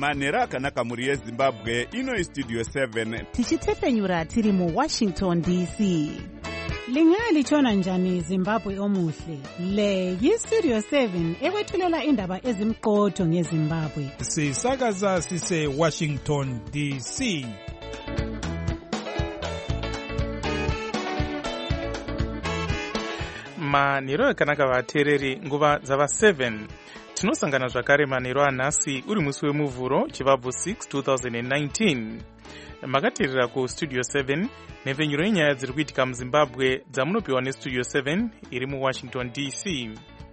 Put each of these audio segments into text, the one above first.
manhero akanaka mhuri yezimbabwe. Ino istudio 7 tichitefenyura tiri muwashington dc. Lingalitshona njani Zimbabwe omuhle? Le yistudio 7 ekwethulela indaba ezimqotho ngeZimbabwe. Sisakaza sise Washington DC. Manhero akanaka vateereri, nguva dzava 7 tinosangana zvakare manhero anhasi uri musi wemuvhuro chivabvu 6 2019. Makateerera kustudio 7 nhepfenyuro yenyaya dziri kuitika muzimbabwe dzamunopiwa nestudio 7 iri muwashington dc.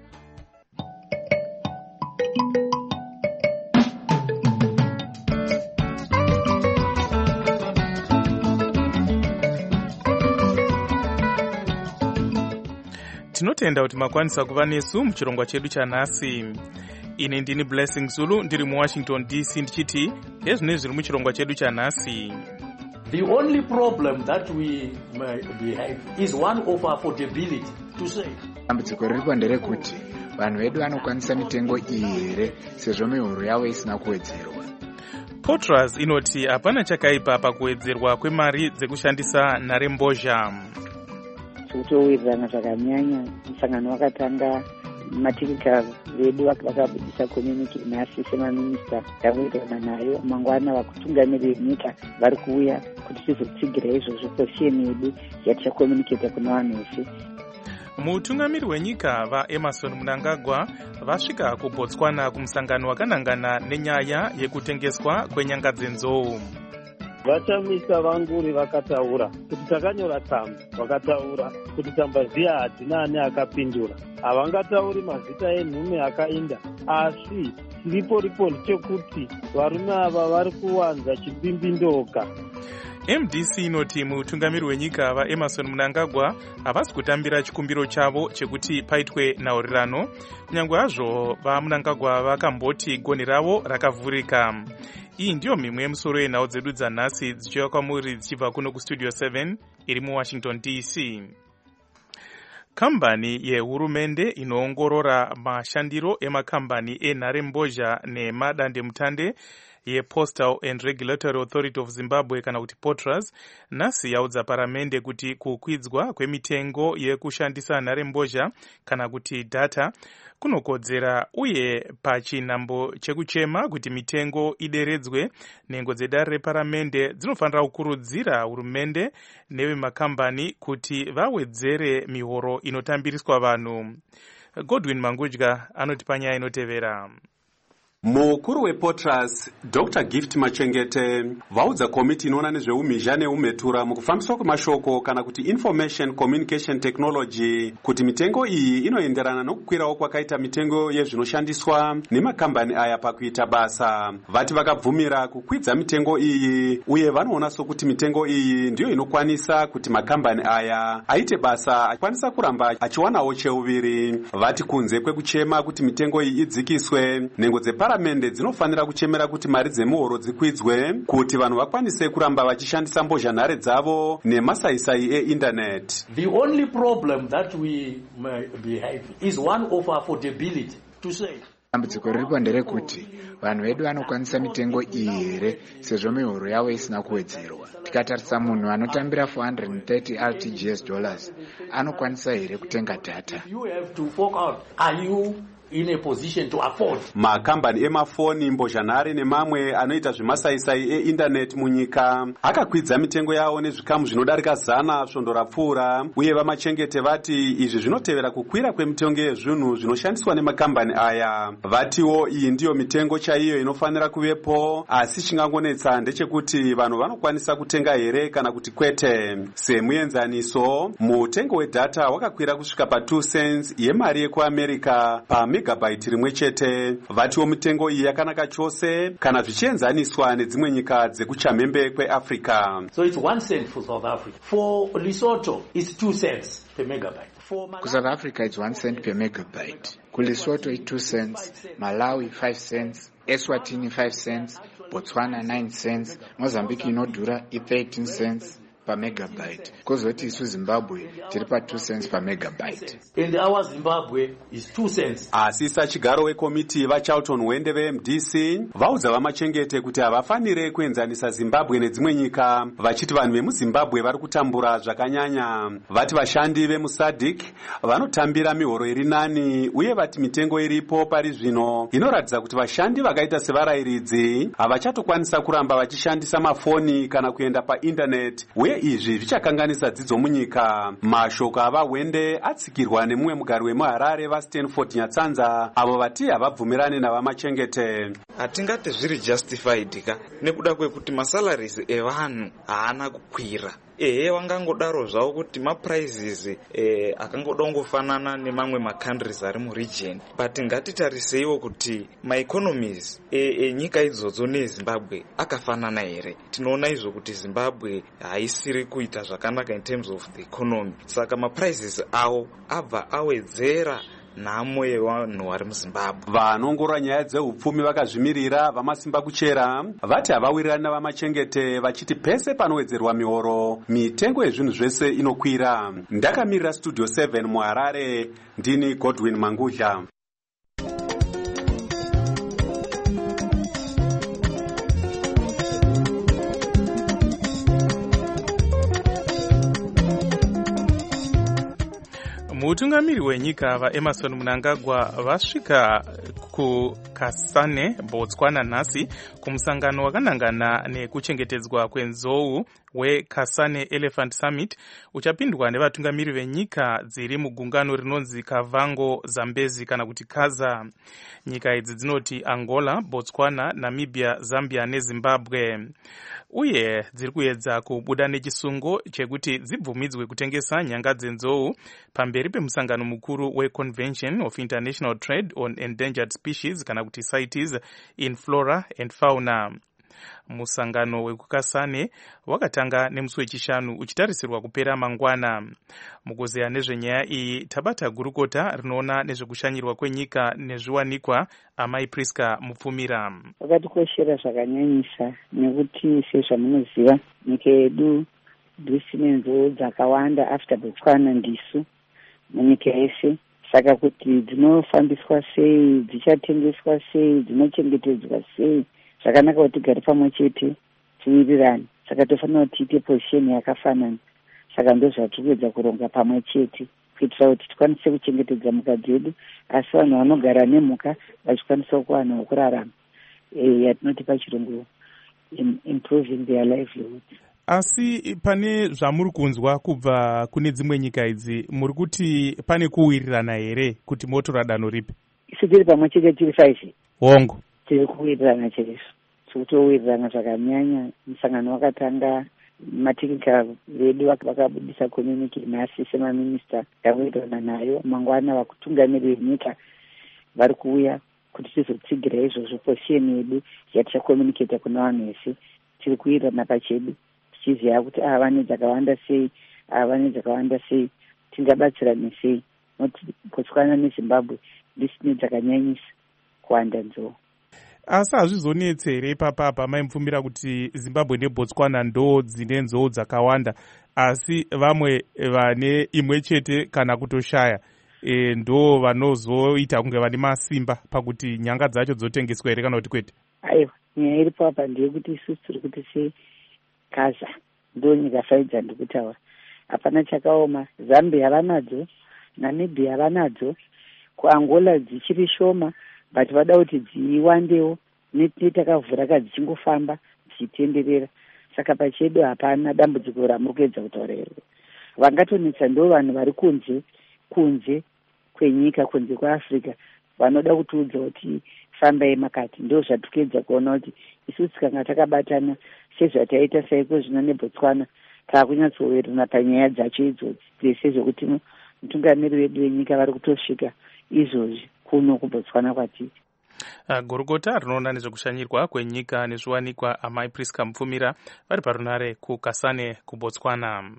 Tinotenda kuti makwanisa kuva nesu muchirongwa chedu chanhasi. Ine ndini Blessing Zulu ndiri muwashington dc ndichiti ezvine zviri muchirongwa chedu chanhasi. The only problem that we have is one of affordability to say. Dambudziko riripo nderekuti vanhu vedu vanokwanisa mitengo iyi here sezvo mihoro yavo isina kuwedzerwa. Potras inoti hapana chakaipa pakuwedzerwa kwemari dzekushandisa nharembozha. Kutowirirana zvakanyanya. Musangano wakatanga matikita vedu vakabudisa community nhasi semaminista takuwirirana nayo. Mangwana vakutungamirira nyika vari kuuya kuti tizotsigira izvozvo posiyeni yedu yatichakomuniketa kuna vanhu vese. Mutungamiri wenyika vaEmerson Mnangagwa vasvika kuBotswana kumusangano wakanangana nenyaya yekutengeswa kwenyanga dzenzou. Vachamisa vanguri vakataura kuti takanyora tsamba, vakataura kuti tsamba ziya hadzina ane akapindura. Havangatauri mazita enhume akainda, asi chiripo ripoti chekuti varume ava vari kuwanza chibimbindoka. MDC inoti mutungamiri wenyika vaEmerson Mnangagwa havasi kutambira chikumbiro chavo chekuti paitwe nhaurirano, kunyange hazvo vaMnangagwa vakamboti gonhi ravo rakavhurika. Iyi ndiyo mimwe yemusoro yenhau dzedu dzanhasi dzichiuya kwamuri dzichibva kuno kustudio 7 iri muwashington dc. Kambani yehurumende inoongorora mashandiro emakambani enharembozha nemadandemutande yePostal and Regulatory Authority of Zimbabwe kana kuti Potras nhasi yaudza paramende kuti kukwidzwa kwemitengo yekushandisa nharembozha kana kuti data kunokodzera uye pachinhambo chekuchema kuti mitengo ideredzwe. Nhengo dzedare reparamende dzinofanira kukurudzira hurumende nevemakambani kuti vawedzere mihoro inotambiriswa vanhu. Godwin Mangudya anoti panyaya inotevera. Mukuru wePotras Dr. Gift Machengete vaudza komiti inoona nezveumhizha neumhetura mukufambiswa kwemashoko kana kuti Information Communication Technology kuti mitengo iyi inoenderana nokukwirawo kwakaita mitengo yezvinoshandiswa nemakambani aya pakuita basa. Vati vakabvumira kukwidza mitengo iyi uye vanoona sokuti mitengo iyi ndiyo inokwanisa kuti makambani aya aite basa akwanisa kuramba achiwanawo cheuviri. Vati kunze kwekuchema kuti mitengo iyi idzikiswe, nhengo dzeparamende dzinofanira kuchemera kuti mari dzemuhoro dzikwidzwe kuti vanhu vakwanise kuramba vachishandisa mbozhanhare dzavo nemasaisai einternet. The only problem that we have is one of affordability to say. Dambudziko riripo nderekuti vanhu vedu vanokwanisa mitengo iyi here sezvo mihoro yavo isina kuwedzerwa. Tikatarisa munhu anotambira $430 RTGS anokwanisa here kutenga data. You have to fork out. Are you in a position to afford? Makambani emafoni, mbozhanhare nemamwe anoita zvemasaisai einternet munyika akakwidza mitengo yawo nezvikamu zvinodarika 100 svondo rapfuura, uye vamachengete vati izvi zvinotevera kukwira kwemitengo yezvinhu zvinoshandiswa nemakambani aya. Vatiwo iyi ndiyo mitengo chaiyo inofanira kuvepo, asi chingangonetsa ndechekuti vanhu vanokwanisa kutenga here kana kuti kwete. Semuenzaniso, mutengo wedhata wakakwira kusvika pa2 cents yemari yekuAmerica megabyte rimwe chete. Vatiwo mitengo iyi yakanaka chose kana zvichienzaniswa nedzimwe nyika dzekuchamhembe kweAfrica. So it's 1 cent for South Africa. For Lesotho it's 2 cents per megabyte. Ku South Africa it's 1 cent per megabyte. Ku Lesotho it's 2 cents, Malawi 5 cents, Eswatini 5 cents, Botswana 9 cents, Mozambique inodhura i 13 cents, pamegabyte, kozoti isu Zimbabwe tiri pa 2 cents pamegabyte. And our Zimbabwe is 2 cents. Asisa chigaro wekomiti vaCharlton Wende veMDC vaudza vaMachengete kuti havafanire kuenzanisa Zimbabwe nedzimwe nyika, vachiti vanhu vemuZimbabwe vari kutambura zvakanyanya. Vati vashandi vemuSADC vanotambira mihoro iri nani, uye vati mitengo iripo pari zvino inoratidza kuti vashandi vakaita sevarayiridzi havachatokwanisa kuramba vachishandisa mafoni kana kuenda paindaneti, uye izvi zvichakanganisa dzidzo munyika. Mashoko avaWende atsikirwa nemumwe mugari wemuHarare vaStanford Nyatsanza, avo vati havabvumirane navaMachengete. Hatingati zviri justified ka nekuda kwekuti masalaries evanhu haana kukwira. Wangangodaro zvavo kuti maprizes akangoda kungofanana nemamwe macountries ari muregion, but ngatitariseiwo kuti maeconomies enyika idzodzo neZimbabwe akafanana here. Tinoona izvo kuti Zimbabwe haisiri kuita zvakanaka in terms of the economy, saka maprizes awo abva awedzera nhamo yevanhu vari muZimbabwe. Vanongorora nyaya dzeupfumi vakazvimirira vamasimba kuchera vati havawirirani navaMachengete, vachiti pese panowedzerwa mihoro mitengo yezvinhu zvese inokwira. Ndakamirira Studio 7 muHarare, ndini Godwin Mangudla. Mutungamiri wenyika vaEmmerson Mnangagwa vasvika kuKasane, Botswana nhasi kumusangano wakanangana nekuchengetedzwa kwenzou weKasane Elephant Summit uchapindwa nevatungamiri venyika dziri mugungano rinonzi Kavango Zambezi kana kuti Kaza. Nyika idzi dzinoti Angola, Botswana, Namibia, Zambia neZimbabwe. Uye dziri kuedza kubuda nechisungo chekuti dzibvumidzwe kutengesa nyanga dzenzou pamberi pemusangano mukuru weConvention of International Trade on Endangered Species kana kuti CITES in Flora and Fauna. Musangano wekukasane wakatanga nemusi wechishanu uchitarisirwa kupera mangwana. Mukuzeya nezvenyaya iyi tabata gurukota rinoona nezvekushanyirwa kwenyika nezviwanikwa Amai Priska Mupfumira. Vakatikoshera zvakanyanyisa nekuti sezvamunoziva nyika yedu dzisine nzou dzakawanda after Botswana ndisu munyika yese, saka kuti dzinofambiswa sei, dzichatengeswa sei, dzinochengetedzwa sei, zvakanaka kuti tigare pamwe chete tiwirirane. Saka tofanira kuti tiite position yakafanana. Saka ndozvatiri kuedza kuronga pamwe chete kuitira kuti tikwanise kuchengetedza mhuka dzedu, asi vanhu vanogara nemhuka vachikwanisa kuwana wokurarama, yatinoti pachirungu improving their livelihood. Asi pane zvamuri kunzwa kubva kune dzimwe nyika idzi, muri kuti pane kuwirirana here kuti motora danho ripi? Isu tiri pamwe chete tiri 5 hongo tiri kuwirirana chaizvo, tikutowirirana zvakanyanya. Musangano wakatanga, mateknika vedu vakabudisa communique nhasi semaminista takuwirirana nayo. Mangwana vakutungamirira venyika vari kuuya kuti tizotsigira izvozvo position yedu yatichakomunicata kuna vanhu vese. Tiri kuwirirana pachedu tichiziva kuti vane dzakawanda sei, vane dzakawanda sei, tingabatsirane sei, noti Botswana neZimbabwe ndisine dzakanyanyisa kuwanda nzou. Asi hazvizonetse here ipapa maimupfumira kuti Zimbabwe neBotswana ndo dzine nzou dzakawanda, asi vamwe vane imwe chete kana kutoshaya ndo vanozoita kunge vane masimba pakuti nyanga dzacho dzotengeswa here kana kuti kwete? Aiwa, nyaya iripo apa ndeyekuti isusu tiri kuti seKaza ndo nyika faidza ndikutaura, hapana chakaoma. Zambia havanadzo, Namibia havanadzo, kuAngola dzichiri shoma, but vada kuti dziwandewo netakavhura kadzingofamba dzichitenderera. Saka pachedu hapana dambudziko ramuri kuedza kutaura iro. Vangatonetsa ndo vanhu vari kunze kwenyika, kunze kweAfrica, vanoda kutiudza kuti fambai makati. Ndo zvatikuedza kuona kuti isusu tikanga takabatana sezvataita saiko zvino neBotswana, takunyatsowirirana panyaya dzacho idzodzi dzese zvokuti mutungamiri wedu wenyika vari kutosvika izvozvi kuno kuBotswana kwatiri. Gurukota rinoona nezvekushanyirwa kwenyika nezviwanikwa Amai Priska Mupfumira vari parunare kuKasane kuBotswana.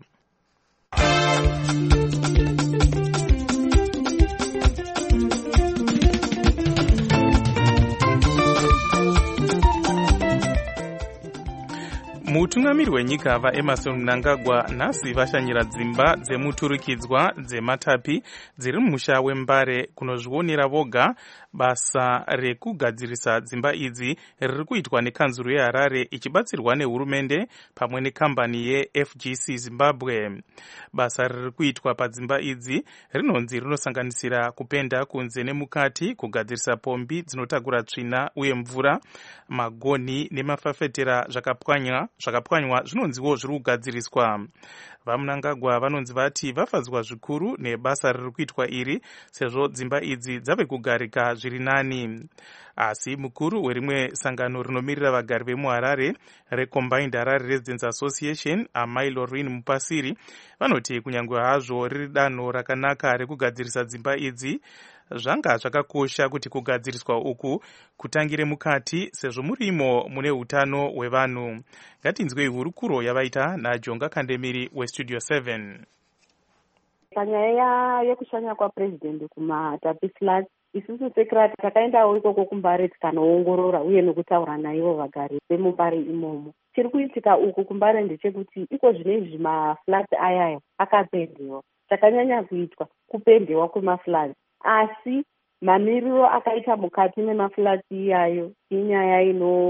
Mutungamiri Vatungamiri wenyika vaEmerson Mnangagwa nhasi vashanyira dzimba dzemuturikidzwa dzeMatapi dziri mumusha weMbare kunozvionera voga basa rekugadzirisa dzimba idzi riri kuitwa nekanzuru yeHarare ichibatsirwa nehurumende pamwe nekambani yeFGC Zimbabwe. Basa riri kuitwa padzimba idzi rinonzi rinosanganisira kupenda kunze nemukati, kugadzirisa pombi dzinotakura tsvina uye mvura, magonhi nemafafetera zvakapwanywa zvinonziwo zviri kugadziriswa. VaMnangagwa vanonzi vati vafadzwa zvikuru nebasa riri kuitwa iri sezvo dzimba idzi dzave kugarika zviri nani. Asi mukuru werimwe sangano rinomirira vagari vemuHarare reCombined Harare Residents Association, Amai Lorraine Mupasiri, vanoti kunyange hazvo riri danho rakanaka rekugadzirisa dzimba idzi, zvanga zvakakosha kuti kugadziriswa uku kutangire mukati sezvo murimo mune utano hwevanhu. Ngatinzwei hurukuro yavaita naJonga Kandemiri weStudio 7. Panyaya yekushanya kwaPresident kuMatapi flats, isusu sekrati takaendawo ikoko kuMbare tikanoongorora uye nekutaura naivo vagari vemuMbare imomo. Chiri kuitika uku kuMbare ndechekuti iko zvinezvi maflats ayaya akapendewa. Chakanyanya kuitwa kupendewa kwemaflats, asi mamiriro akaita mukati memaflats iyayo inyaya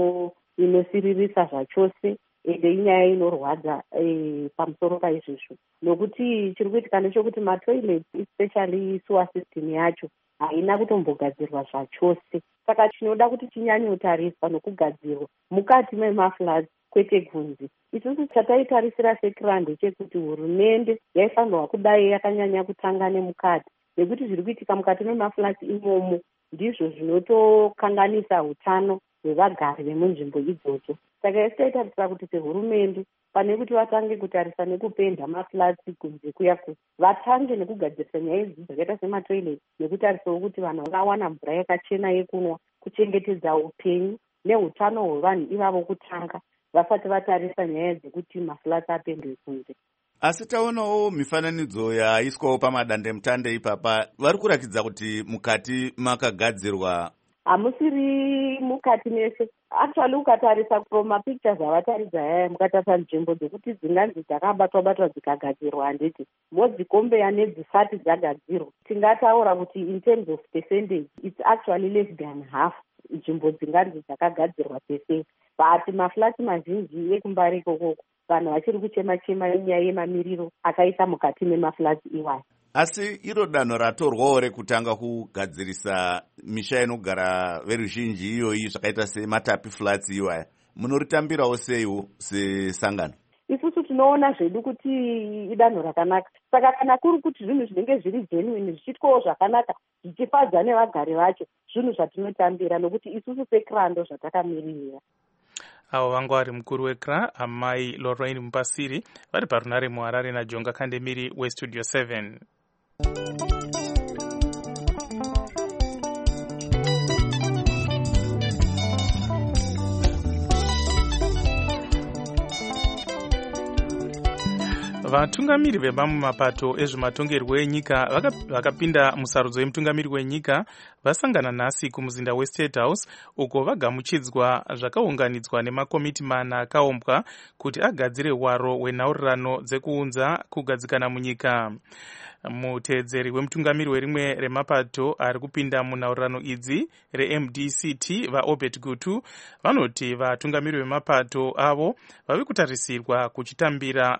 inosiririsa zvachose ende inyaya inorwadza pamusoro paizvizvo. Nokuti chiri kuitika ndechekuti matoilet especially sewer system yacho haina kutombogadzirwa zvachose. Saka chinoda kuti chinyanyotariswa nokugadzirwa mukati memaflats kwete kunze. Isusu chataitarisira sekira ndechekuti hurumende yaifanirwa kudai yakanyanya kutanga nemukati, nekuti zviri kuitika mukati memaflats imomo ndizvo zvinotokanganisa utano hwevagari vemunzvimbo idzodzo. Saka taitarisira kuti sehurumende pane kuti vatange kutarisa nekupenda maflats kunze kuyaku, vatange nekugadzirisa nyaya idzi dzakaita sematoilet, nekutarisawo kuti vanhu vawana mvura yakachena yekunwa, kuchengetedza upenyu neutano hwevanhu ivavo kutanga vasati vatarisa nyaya dzekuti maflats apendwe kunze. Asi taonawo mifananidzo yaiswawo pamadandemutande ipapa, vari kurakidza kuti mukati makagadzirwa. Hamusiri mukati mese. Actually ukatarisa from mapictures avataridza yaya, mukatarisa nzvimbo dzekuti dzinganzi dzakabatwa dzikagadzirwa handiti modzikombeya nedzisati dzagadzirwa. Tingataura kuti in terms of percentage it's actually less than half nzvimbo dzinganzi dzakagadzirwa pese. But maflats mazhinji ekuMbare ikoko vanhu vachiri kuchema-chema inyaya yemamiriro akaisa mukati memaflats iwayo. Asi iro danho ratorwawo rekutanga kugadzirisa misha inogara veruzhinji iyoyi zvakaita seMatapi flats iwaya, munoritambirawo seiwo sesangano? Isusu tinoona zvedu kuti idanho rakanaka. Saka kana kuri kuti zvinhu zvinenge zviri genuine zvichitwawo zvakanaka zvichifadza nevagari vacho, zvinhu zvatinotambira nokuti isusu sekrando zvatakamirira. Avo vanga vari mukuru weKRA Amai Lorraine Mupasiri vari parunare muHarare naJonga Kandemiri weStudio 7. Vatungamiri vemamwe mapato ezvematongerwo enyika vakapinda musarudzo yemutungamiri wenyika vasangana nhasi kumuzinda weState House uko vagamuchidzwa zvakaunganidzwa nemakomiti mana akaombwa kuti agadzire hwaro hwenhaurirano dzekuunza kugadzikana munyika. Muteedzeri wemutungamiri werimwe remapato ari kupinda munhaurirano idzi reMDCT vaObert Gutu vanoti vatungamiri vemapato avo vavi kutarisirwa kuchitambira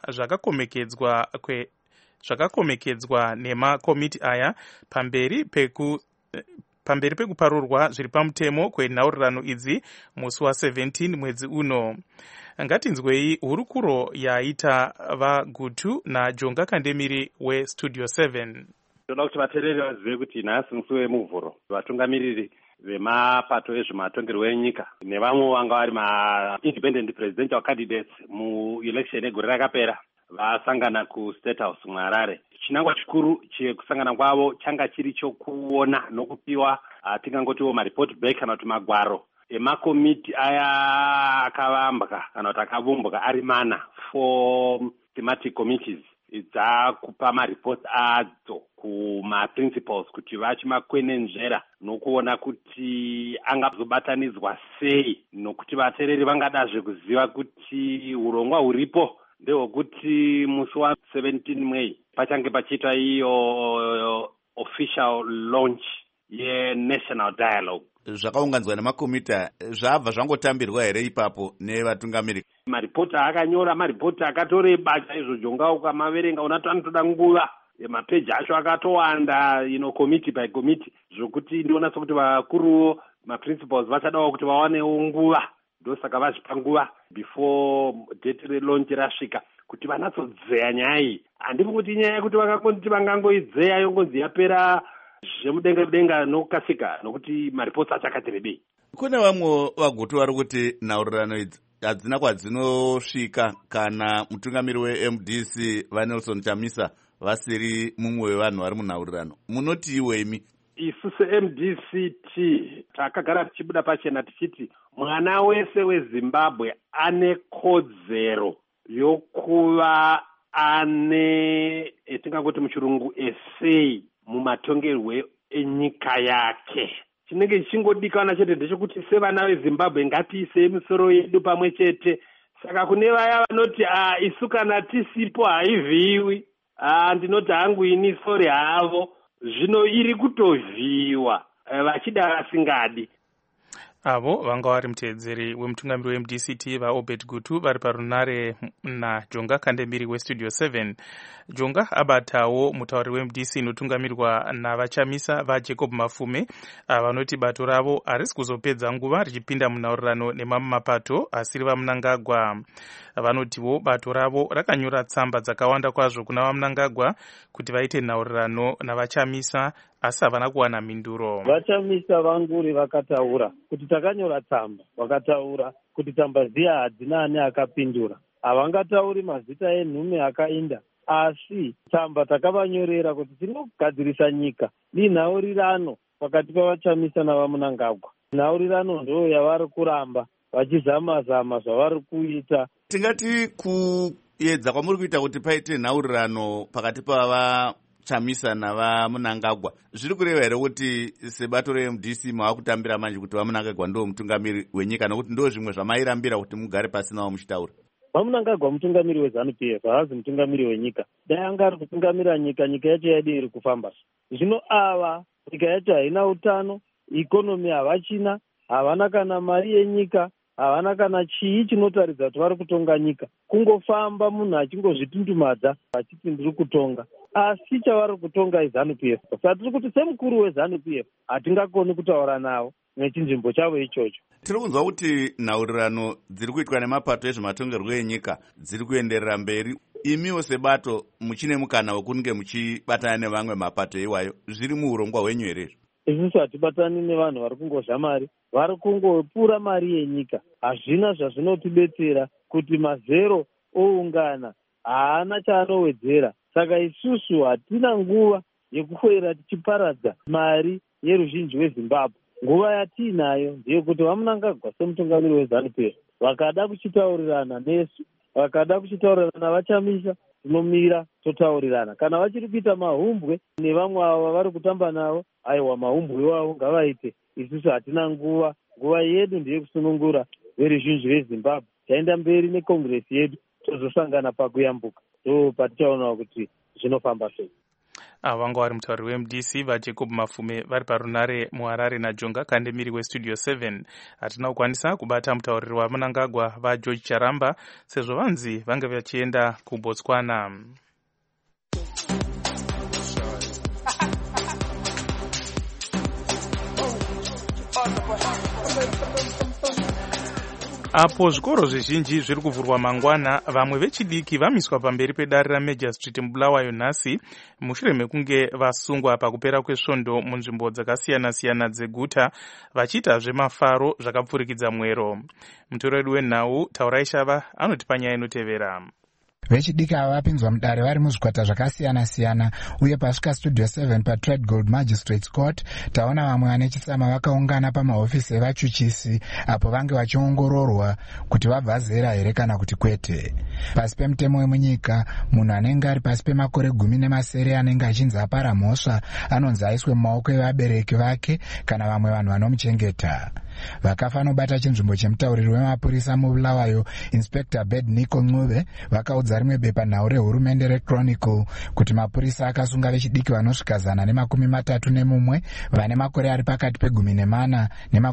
zvakakomekedzwa nemakomiti aya pamberi pekuparurwa zviri pamutemo kwenhaurirano idzi musi wa17 mwedzi uno. Ngatinzwei hurukuro yaita vaGutu naJonga Kandemiri weStudio 7. Toda kuti vateereri vazive kuti nhasi musi wemuvhuro vatungamiriri vemapato ezvematongerwo enyika nevamwe vanga vari ma-independent presidential candidates mu-election egore rakapera vasangana kuState House muHarare. Chinangwa chikuru chekusangana kwavo changa chiri chokuona nokupiwa tingangotiwo maripoti back kana kuti magwaro emakomiti aya akavambwa kana kuti akavumbwa ari mana for thematic committees dzakupa maripoti adzo kumaprincipals kuti vachimakwenenzvera nokuona kuti angazobatanidzwa sei, nokuti vateereri vangadazve kuziva kuti urongwa huripo ndehwekuti musi wa17 May pachange pachiita iyo official launch yenational dialogue. Zvakaunganidzwa nemakomita zvabva zvangotambirwa here ipapo nevatungamiriri? Maripoti akanyora maripoti akatoreba chaizvo, Jonga ukamaverenga unati anotoda nguva, mapeji acho akatowanda, committee by committee, zvokuti ndiona sokuti vakuruwo maprincipals vachadawo kuti vawanewo nguva, ndosaka vazvipa nguva before date relaunch rasvika kuti vanatsodzeya nyaya iyi. Handiti kuti nyaya yekuti vakangoti vangangoidzeya yongonzi yapera zvemudenga nokukasika, nokuti maripoti acho akati rebei. Kune vamwe vagutu vari kuti nhaurirano idzi hadzina kwadzinosvika kana mutungamiri weMDC vaNelson Chamisa vasiri mumwe wevanhu vari munhaurirano. Munoti iweimi? Isu seMDCT takagara tichibuda pachena tichiti mwana wese weZimbabwe ane kodzero yokuva ane etingangoti muchirungu essay mumatongerwe enyika yake. Chinenge chichingodikana chete ndechekuti sevana veZimbabwe ngatiisei misoro yedu pamwe chete. Saka kune vaya vanoti isu kana tisipo haivhiiwi, ndinoti hangu ini sori havo, zvino iri kutovhiiwa vachida vasingadi. Avo vanga vari muteedzeri wemutungamiri weMDCT vaObed Gutu vari parunare naJonga Kandemiri weStudio 7. Jonga abatawo mutauriri weMDC inotungamirwa navachamisa vaJacob Mafume vanoti bato ravo harisi kuzopedza nguva richipinda munhaurirano nemamwe mapato asiri vaMnangagwa. Vanotiwo bato ravo rakanyora tsamba dzakawanda kwazvo kuna vaMnangagwa kuti vaite nhaurirano navachamisa asi havana kuwana mhinduro. Vachamisa vanguri vakataura kuti takanyora tsamba, vakataura kuti tsamba dziya hadzina ane akapindura, havangatauri mazita enhume akainda, asi tsamba takavanyorera kuti tinogadzirisa nyika ninhaurirano pakati pavachamisa navaMnangagwa. Nhaurirano ndo yavari kuramba vachizama-zama zvavari kuita. Tingati kuedza kwamuri kuita kuti paite nhaurirano pakati pavachamisa navaMnangagwa zviri kureva here kuti sebato reMDC mavakutambira manje kuti vaMnangagwa ndo mutungamiri wenyika, nokuti ndo zvimwe zvamairambira kuti mugare pasi navo muchitaura? vaMnangagwa mutungamiri weZANU-PF, haazi mutungamiri wenyika. Dai anga ari kutungamira nyika, nyika yacho yaidi iri kufamba. Zvino ava nyika yacho haina utano, ikonomi havachina, havana kana mari yenyika, havana kana chii chinotaridza kuti vari kutonga nyika. Kungofamba munhu achingozvitundumadza achiti ndiri kutonga, asi chavari kutonga iZANU-PF. Saka tiri kuti semukuru weZANU-PF hatingakoni kutaura navo nechinzvimbo chavo ichocho. Tiri kunzwa kuti nhaurirano dziri kuitwa nemapato ezvematongerwo enyika dziri kuenderera mberi. Imiwo sebato muchine mukana wekunge muchibatana nevamwe mapato iwayo, zviri muurongwa hwenyu here? Isusu hatibatani nevanhu vari kungozha mari, vari kungopura mari yenyika. Hazvina zvazvinotibetsera kuti mazero oungana, haana chaanowedzera. Saka isusu hatina nguva yekukwera tichiparadza mari yeruzhinji weZimbabwe. Nguva yatiinayo ndeyekuti vaMnangagwa semutungamiri weZANU-PF vakada kuchitaurirana nesu, vakada kuchitaurirana navachamisa, tinomira totaurirana. Kana vachiri kuita mahumbwe nevamwe ava vari kutamba navo, aiwa mahumbwe wavo ngavaite. Isusu hatina nguva, nguva yedu ndeyekusunungura veruzhinji veZimbabwe. Taenda mberi nekongresi yedu, tozosangana pakuyambuka, ndo patichaonawo kuti zvinofamba sei. Vanga vari mutauriri weMDC vaJacob Mafume vari parunare muHarare naJonga Kandemiri weStudio 7. Hatina kukwanisa kubata mutauriri waMnangagwa vaGeorge Charamba sezvo vanzi vanga vachienda kuBotswana. Apo zvikoro zvizhinji zviri kuvhurwa mangwana, vamwe vechidiki vamiswa pamberi pedare raMajor Street muBulawayo nhasi mushure mekunge vasungwa pakupera kwesvondo munzvimbo dzakasiyana-siyana dzeguta vachiita zvemafaro zvakapfurikidza mwero. Mutori wedu wenhau Taurai Shava anotipa nyaya inotevera. Vechidiki ava vapinzwa mudare vari muzvikwata zvakasiyana-siyana uye pasvika Studio 7 paTrade Gold Magistrates Court taona vamwe vane chisama vakaungana pamahofisi evachuchisi apo vange vachiongororwa kuti vabva zera here kana kuti kwete. Pasi pemutemo wemunyika, munhu anenge ari pasi pemakore 10 anenge achinzi apara mhosva anonzi aiswe mumaoko evabereki vake kana vamwe vanhu vanomuchengeta. Vakafanobata chinzvimbo chemutauriri wemapurisa mubulawayo Inspector Bed Nico Ncube vakaudza rimwe bepanhau rehurumende reChronicle kuti mapurisa akasunga vechidiki vanosvika 131 vane makore ari pakati pe14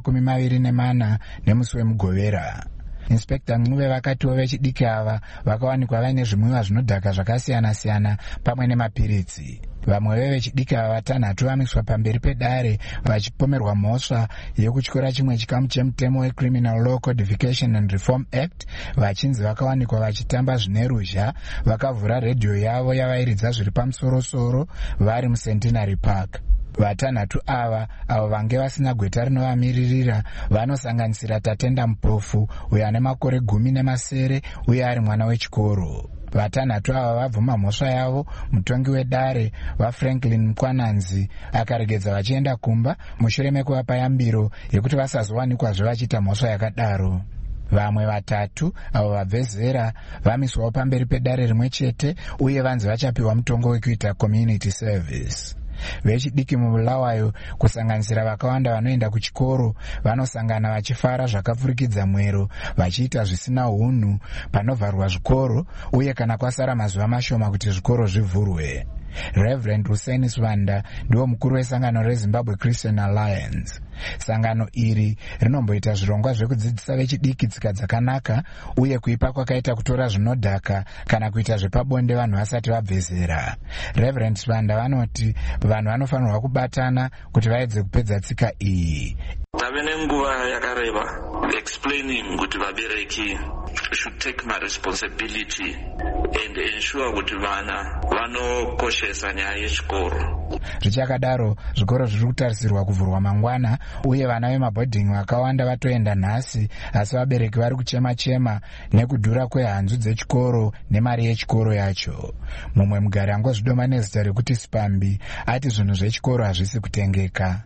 ne24 nemusi wemugovera. Inspector Ncube vakatiwo vechidiki ava vakawanikwa vaine zvimwiwa zvinodhaka zvakasiyana-siyana pamwe nemapiritsi. Vamwe vechidiki ava 3 vamiswa pamberi pedare vachipomerwa mhosva yekutyora chimwe chikamu chemutemo weCriminal Law Codification and Reform Act vachinzi vakawanikwa vachitamba zvine ruzha vakavhura redhiyo yavo yavairidza zviri pamusoro-soro vari muCentenary Park. 3 ava avo vange vasina gweta rinovamiririra vanosanganisira Tatenda Mupofu uyo ane makore 10 uye ari mwana wechikoro. 3 ava vabvuma mhosva yavo. Mutongi wedare waFranklin Mkwananzi akaregedza vachienda kumba mushure mekuvapa yambiro yekuti vasazowanikwa vachiita mhosva yakadaro. Vamwe 3 avo vabve zera vamiswawo pamberi pedare rimwe chete uye vanzi vachapiwa mutongo wekuita community service. Vechidiki mubulawayo kusanganisira vakawanda vanoenda kuchikoro vanosangana vachifara zvakapfurikidza mwero vachiita zvisina hunhu panovharwa zvikoro uye kana kwasara mazuva mashoma kuti zvikoro zvivhurwe. Reverend Hussein Swanda ndiwo mukuru wesangano reZimbabwe Christian Alliance. Sangano iri rinomboita zvirongwa zvekudzidzisa vechidiki tsika dzakanaka uye kuipa kwakaita kutora zvinodhaka kana kuita zvepabonde vanhu vasati vabve zera. Reverend Swanda vanoti vanhu vanofanirwa kubatana kuti vaedze kupedza tsika iyi. Tave nenguva yakareba explaining kuti vabereki should take my responsibility and ensure kuti vana vanokoshesa nyaya yechikoro. Zvichakadaro, zvikoro zviri kutarisirwa kuvhurwa mangwana uye vana vemabhodhingi vakawanda vatoenda nhasi, asi vabereki vari kuchema-chema nekudhura kwehanzu dzechikoro nemari yechikoro yacho. Mumwe mugari angozvidoma nezita rekuti Spambi ati zvinhu zvechikoro hazvisi kutengeka.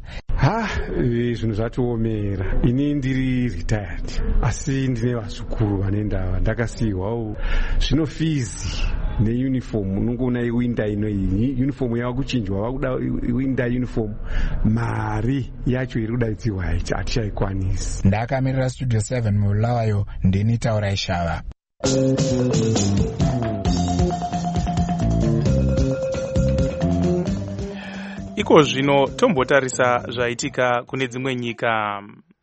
Zvinhu zvatiomera. Ini ndiri retired, asi ndine vazukuru vanenda ndakasiyiwawo. Zvino fizi neuniform unongoona iwinda inoyi uniform yava kuchinjwa vakuda iwinda uniform, mari yacho iri kudaidzirwa hatichaikwanisi. Ndakamirira Studio 7 mubulawayo ndini Taurai Shava. Iko zvino tombotarisa zvaitika kune dzimwe nyika.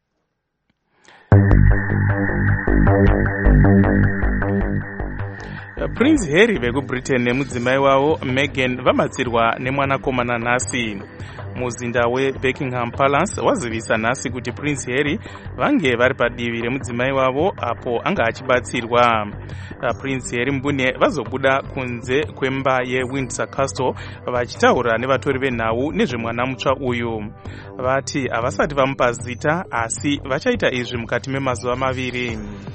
Prince Harry vekuBritain nemudzimai wavo Meghan vamatsirwa nemwanakomana nhasi. Muzinda weBuckingham Palace wazivisa nhasi kuti Prince Harry vange vari padivi remudzimai wavo apo anga achibatsirwa. Prince Harry mbune vazobuda kunze kwemba yeWindsor Castle vachitaura nevatori venhau nezvemwana mutsva uyu. Vati havasati vamupa zita asi vachaita izvi mukati memazuva 2.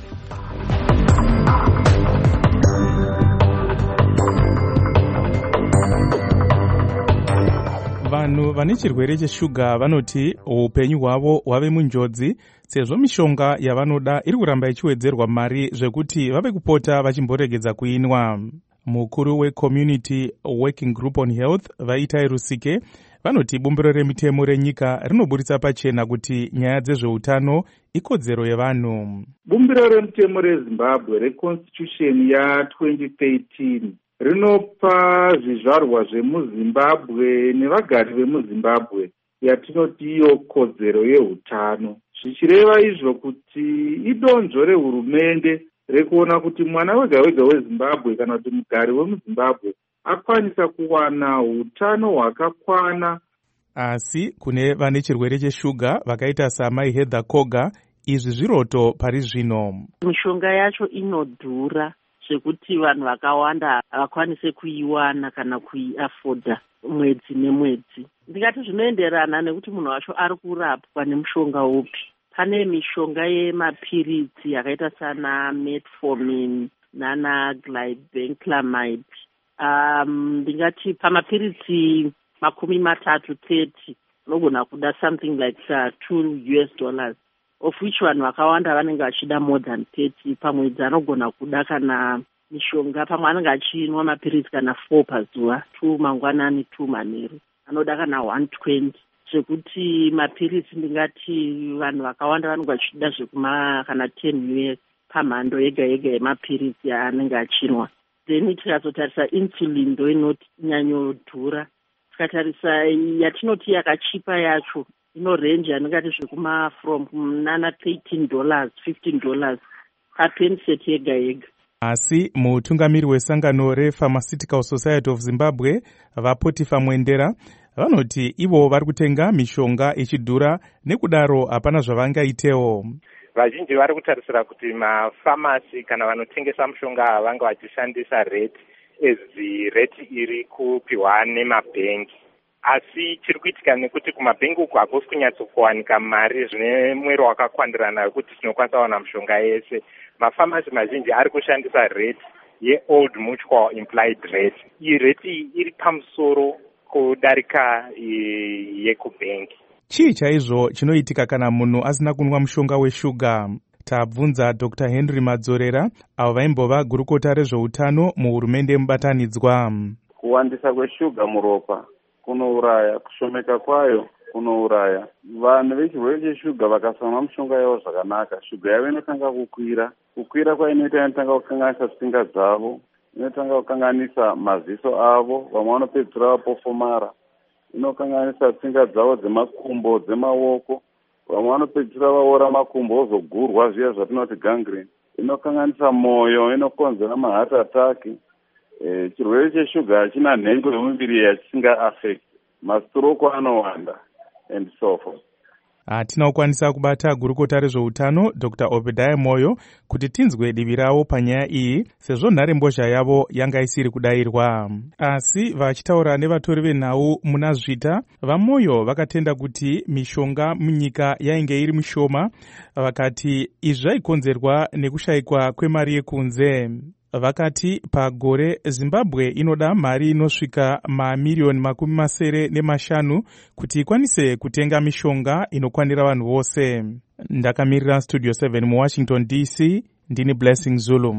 Vanhu vane chirwere cheshuga vanoti upenyu hwavo hwave munjodzi sezvo mishonga yavanoda iri kuramba ichiwedzerwa mari zvekuti vave kupota vachimboregedza kuinwa. Mukuru weCommunity Working Group on Health Vaitai Rusike vanoti bumbiro remitemo renyika rinoburitsa pachena kuti nyaya dzezveutano ikodzero yevanhu. Bumbiro remitemo reZimbabwe reconstitution ya2013 rinopa zvizvarwa zvemuZimbabwe nevagari vemuZimbabwe yatinoti iyo kodzero yeutano, zvichireva izvo kuti idonzvo rehurumende rekuona kuti mwana wega wega weZimbabwe kana kuti mugari wemuZimbabwe akwanisa kuwana utano hwakakwana. Asi kune vane chirwere cheshuga vakaita saMai Heather Koga izvi zviroto pari zvino. Mishonga yacho inodhura zvekuti vanhu vakawanda havakwanise kuiwana kana kuiafoda mwedzi nemwedzi. Ndingati zvinoenderana nekuti munhu wacho ari kurapwa nemushonga upi. Pane mishonga yemapiritsi yakaita sana metformin nana glibenclamide. Ndingati pamapiritsi 30 unogona kuda something like $2 of which vanhu vakawanda vanenge vachida more than 30 pamwedzi. Anogona kuda kana mishonga, pamwe anenge achinwa mapiritsi kana 4 pazuva, 2 mangwanani 2 manheru, anoda kana 120. Zvekuti mapiritsi ndingati vanhu vakawanda vanenge vachida zvekuma kana 10 US pamhando yega yega yemapiritsi anenge achinwa. Then tikazotarisa insulin ndo inonyanyodhura. Tikatarisa yatinoti yakachipa yacho inorenji anongati zvekuma from nana $13 $15 pa20 yega yega. Asi mutungamiri wesangano rePharmaceutical Society of Zimbabwe vaPotifa Mwendera vanoti ivo vari kutenga mishonga ichidhura, nekudaro hapana zvavangaitewo. Vazhinji vari kutarisira kuti mafamasi kana vanotengesa mushonga vanga vachishandisa rate ezi rate iri kupiwa nemabhengi. Asi chiri kuitika nekuti kumabhengi uku hakusi kunyatsokuwanika mari zvine mwero wakakwandirana wekuti tinokwanisa kuwana mushonga yese. Mafamasi mazhinji ari kushandisa rate yeold mutual implied rate. Iyi rate iri pamusoro kudarika yekubhengi. Chii chaizvo chinoitika kana munhu asina kunwa mushonga weshuga? Tabvunza Dr. Henry Madzorera, avo vaimbova gurukota rezveutano muhurumende mubatanidzwa. Kuwandisa kweshuga muropa kunouraya, kushomeka kwayo kunouraya. Vanhu vechirwere cheshuga vakasamwa mushonga yavo zvakanaka, shuga yavo inotanga kukwira. Kukwira kwainoita inotanga kukanganisa tsinga dzavo, inotanga kukanganisa maziso avo, vamwe vanopedzisira vapofomara. Inokanganisa tsinga dzavo dzemakumbo, dzemaoko, vamwe vanopedzisira vaora makumbo ozogurwa zviya zvatinoti gangrene. Inokanganisa mwoyo, inokonzera maheart attack. Chirwere cheshuga hachina nhengo yemuviri yachisinga affect. Mastroko anowanda and so forth. Hatina kukwanisa kubata gurukota rezveutano Dr. Obadiah Moyo kuti tinzwe divi ravo panyaya iyi, sezvo nharembozha yavo yanga isiri kudayirwa. Asi vachitaura nevatori venhau muna Zvita, vaMoyo vakatenda kuti mishonga munyika yainge iri mishoma, vakati izvi zvaikonzerwa nekushayikwa kwemari yekunze. Vakati pagore Zimbabwe inoda mari inosvika mamiliyoni 75 kuti ikwanise kutenga mishonga inokwanira vanhu vose. Ndakamirira Studio 7 muWashington DC, ndini Blessing Zulu.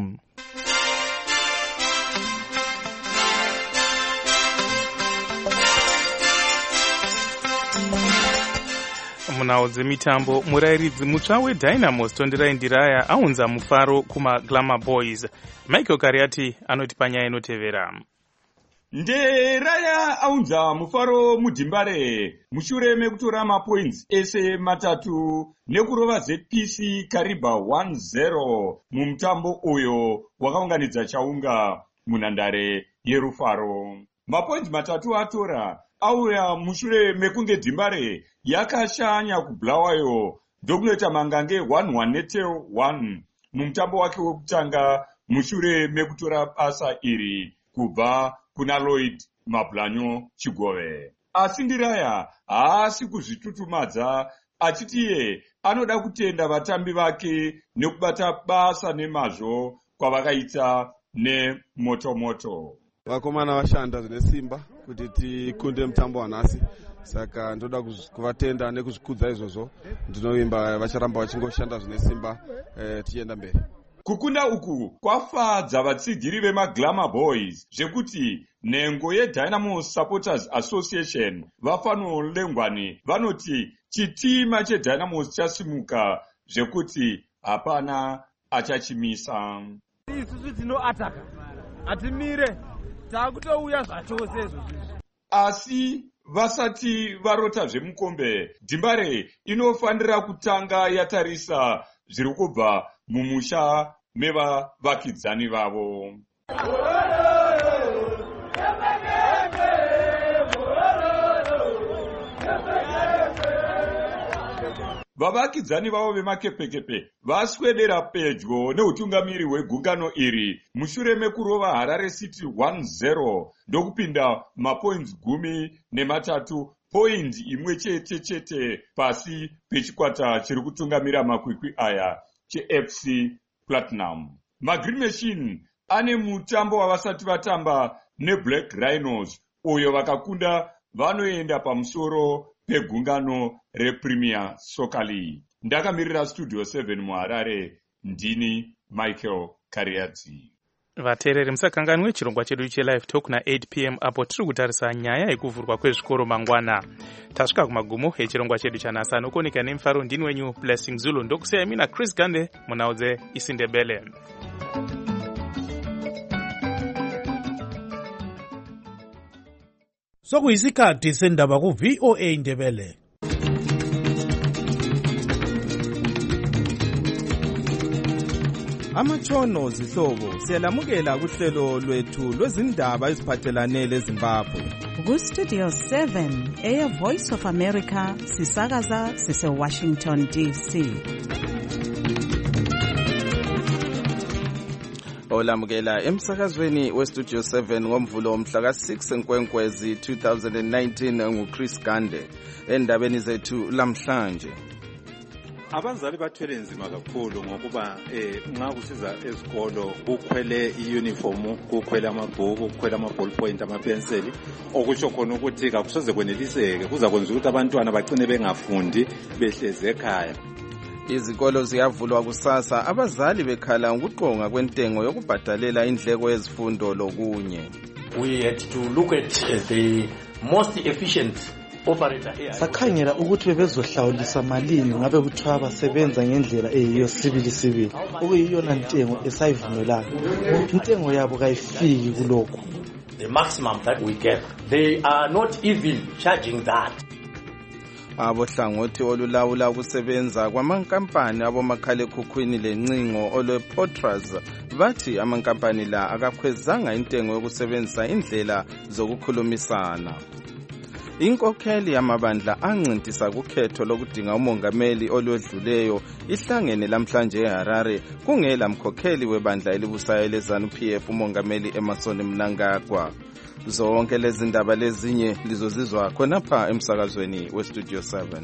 Munhau dzemitambo, murairidzi mutsva weDynamos Tondirai Ndiraya aunza mufaro kumaGlamour Boys. Michael Kariati anoti panyaya inotevera. Nderaya aunza mufaro muDhimbare mushure mekutora mapoints ese matatu nekurova ZPC Kariba 1-0 mumutambo uyo wakaunganidza chaunga munhandare yerufaro. Mapoints matatu atora auya mushure mekunge Dhimbare yakashanya kuBulawayo ndokunoita mangange 1-1 mumutambo wake wekutanga mushure mekutora basa iri kubva kuna Lloyd Mablanyo Chigove. Asi Ndiraya haasi kuzvitutumadza, achiti iye anoda kutenda vatambi vake nekubata basa nemazvo kwavakaita nemotomoto. Vakomana vashanda zvine simba kuti tikunde mutambo wanhasi, saka ndoda kuvatenda nekuzvikudza izvozvo. Ndinovimba vacharamba vachingoshanda zvine simba tichienda mberi. Kukunda uku kwafadza vatsigiri vemaGlamour Boys zvekuti nhengo yeDynamos Supporters Association Vafano Lengwani vanoti chitima cheDynamos chasimuka zvekuti hapana achachimisa. Isusu tinoataka, hatimire, takutouya zvachose izvo. Asi vasati varota zvemukombe, Dhimbare inofanira kutanga yatarisa zviri kubva mumusha mevavakidzani vavo. Vavakidzani vavo vemakepekepe vaswedera pedyo neutungamiri hwegungano iri mushure mekurova Harare City 1-0 ndokupinda mapoints 13, point imwe chete pasi pechikwata chiri kutungamira makwikwi aya cheFC Platinum. magreen machine ane mutambo wavasati vatamba neBlack Rhinos uyo vakakunda vanoenda pamusoro pegungano rePremier Soccer League. Ndakamirira Studio 7 muHarare, ndini Michael Kariadzi. Vateereri musakanganwe chirongwa chedu cheLive Talk na8 p.m. apo tiri kutarisa nyaya yekuvhurwa kwezvikoro mangwana. Tasvika kumagumo echirongwa chedu chanhasi. Anokoneka nemufaro ndini wenyu Blessing Zulu. Ndokusiya imi naChris Gande munhau dzeIsindebele. Sokuyisikhathi sendaba ku-VOA Ndebele. Amatshono zihlobo siyalamukela kuhlelo lwethu lwezindaba eziphathelane leZimbabwe. Ku-Studio 7 Air Voice of America sisakaza sise-Washington DC. Olamukela emsakazweni weStudio 7 ngomvulo omhla ka-6 Nkwenkwezi 2019 nguChris Gande. Endabeni zethu lamhlanje, abazali bathwele nzima kakhulu ngokuba nxa kusiza ezikolo kukhwele iuniform, kukhwele amabhuku, kukhwele amaballpoint, amapenseli, okusho khona ukuthi akusoze kweneliseke, kuza kwenza ukuthi abantwana bagcine bengafundi behleze ekhaya. Izikolo ziyavulwa kusasa, abazali bekhala ngokuqonga kwentengo yokubhadalela indleko yezifundo lokunye. We had to look at the most efficient sakhangela ukuthi bebezohlawulisa malini ngabe kuthiwa basebenza ngendlela eyiyo sibili okuyiyona ntengo esayivumelana. Intengo yabo kayifiki kulokho. The maximum that we get, they are not even charging that. Abohlangothi olulawula ukusebenza kwamankampani abomakhalekhukhwini lencingo olwePotras bathi amankampani la akakhwezanga intengo yokusebenzisa indlela zokukhulumisana. Inkokheli yamabandla ancintisa kukhetho lokudinga umongameli olwedluleyo ihlangene lamhlanje eHarare kungela mkhokheli webandla elibusayo leZANU-PF umongameli Emmerson Mnangagwa. Zonke lezi ndaba lezinye lizozizwa khonapha emsakazweni weStudio 7.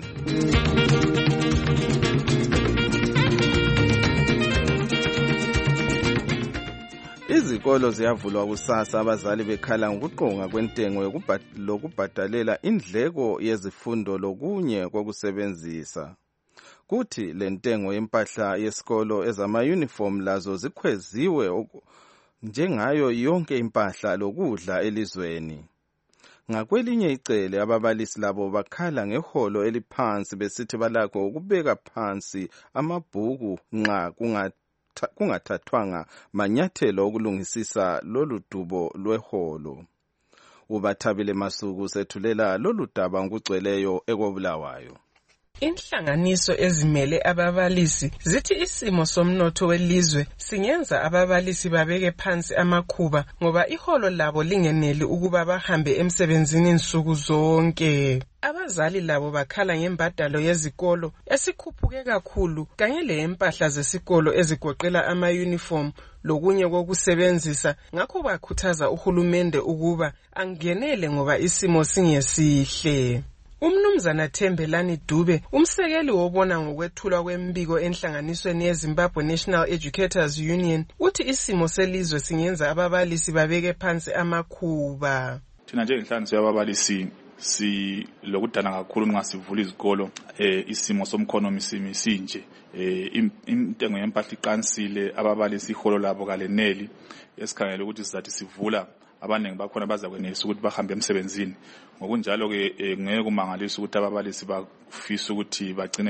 Izikolo ziyavulwa kusasa, abazali bekhala ngokuqonga kwentengo lokubhadalela indleko yezifundo lokunye kokusebenzisa. Kuthi le ntengo yempahla yesikolo ezama-uniform lazo zikhweziwe njengayo yonke impahla lokudla elizweni. Ngakwelinye icele ababalisi labo bakhala ngeholo eliphansi besithi balakho ukubeka phansi amabhuku nxa kungathathwanga manyathelo okulungisisa lolu dubo lweholo. UBathabile Masuku sethulela lolu daba ngokugcweleyo ekobulawayo. Inhlanganiso ezimele ababalisi zithi isimo somnotho welizwe singenza ababalisi babeke phansi amakhuba ngoba iholo labo lingeneli ukuba bahambe emsebenzini insuku zonke. Abazali labo bakhala ngembadalo yezikolo esikhuphuke kakhulu kanye lempahla zesikolo ezigoqela ama-uniform lokunye kokusebenzisa. Ngakho bakhuthaza uhulumende ukuba angenele ngoba isimo singesihle. Umnumzana Thembelani Dube, umsekeli wobona ngokwethulwa kwembiko enhlanganisweni yeZimbabwe National Educators Union, uthi isimo selizwe singenza ababalisi babeke phansi amakhuba. Thina njengenhlanganiso yababalisi silokudana kakhulu nxa sivula izikolo, isimo somkhonomi simi sinje, intengo yempahla iqansile, ababalisi iholo labo kaleneli. Esikhangele ukuthi sizathi sivula abaningi bakhona bazakwenelisa ukuthi bahambe emsebenzini. Ngokunjalo ke ngeke kumangalisa ukuthi ababalisi bafisa ukuthi bagcine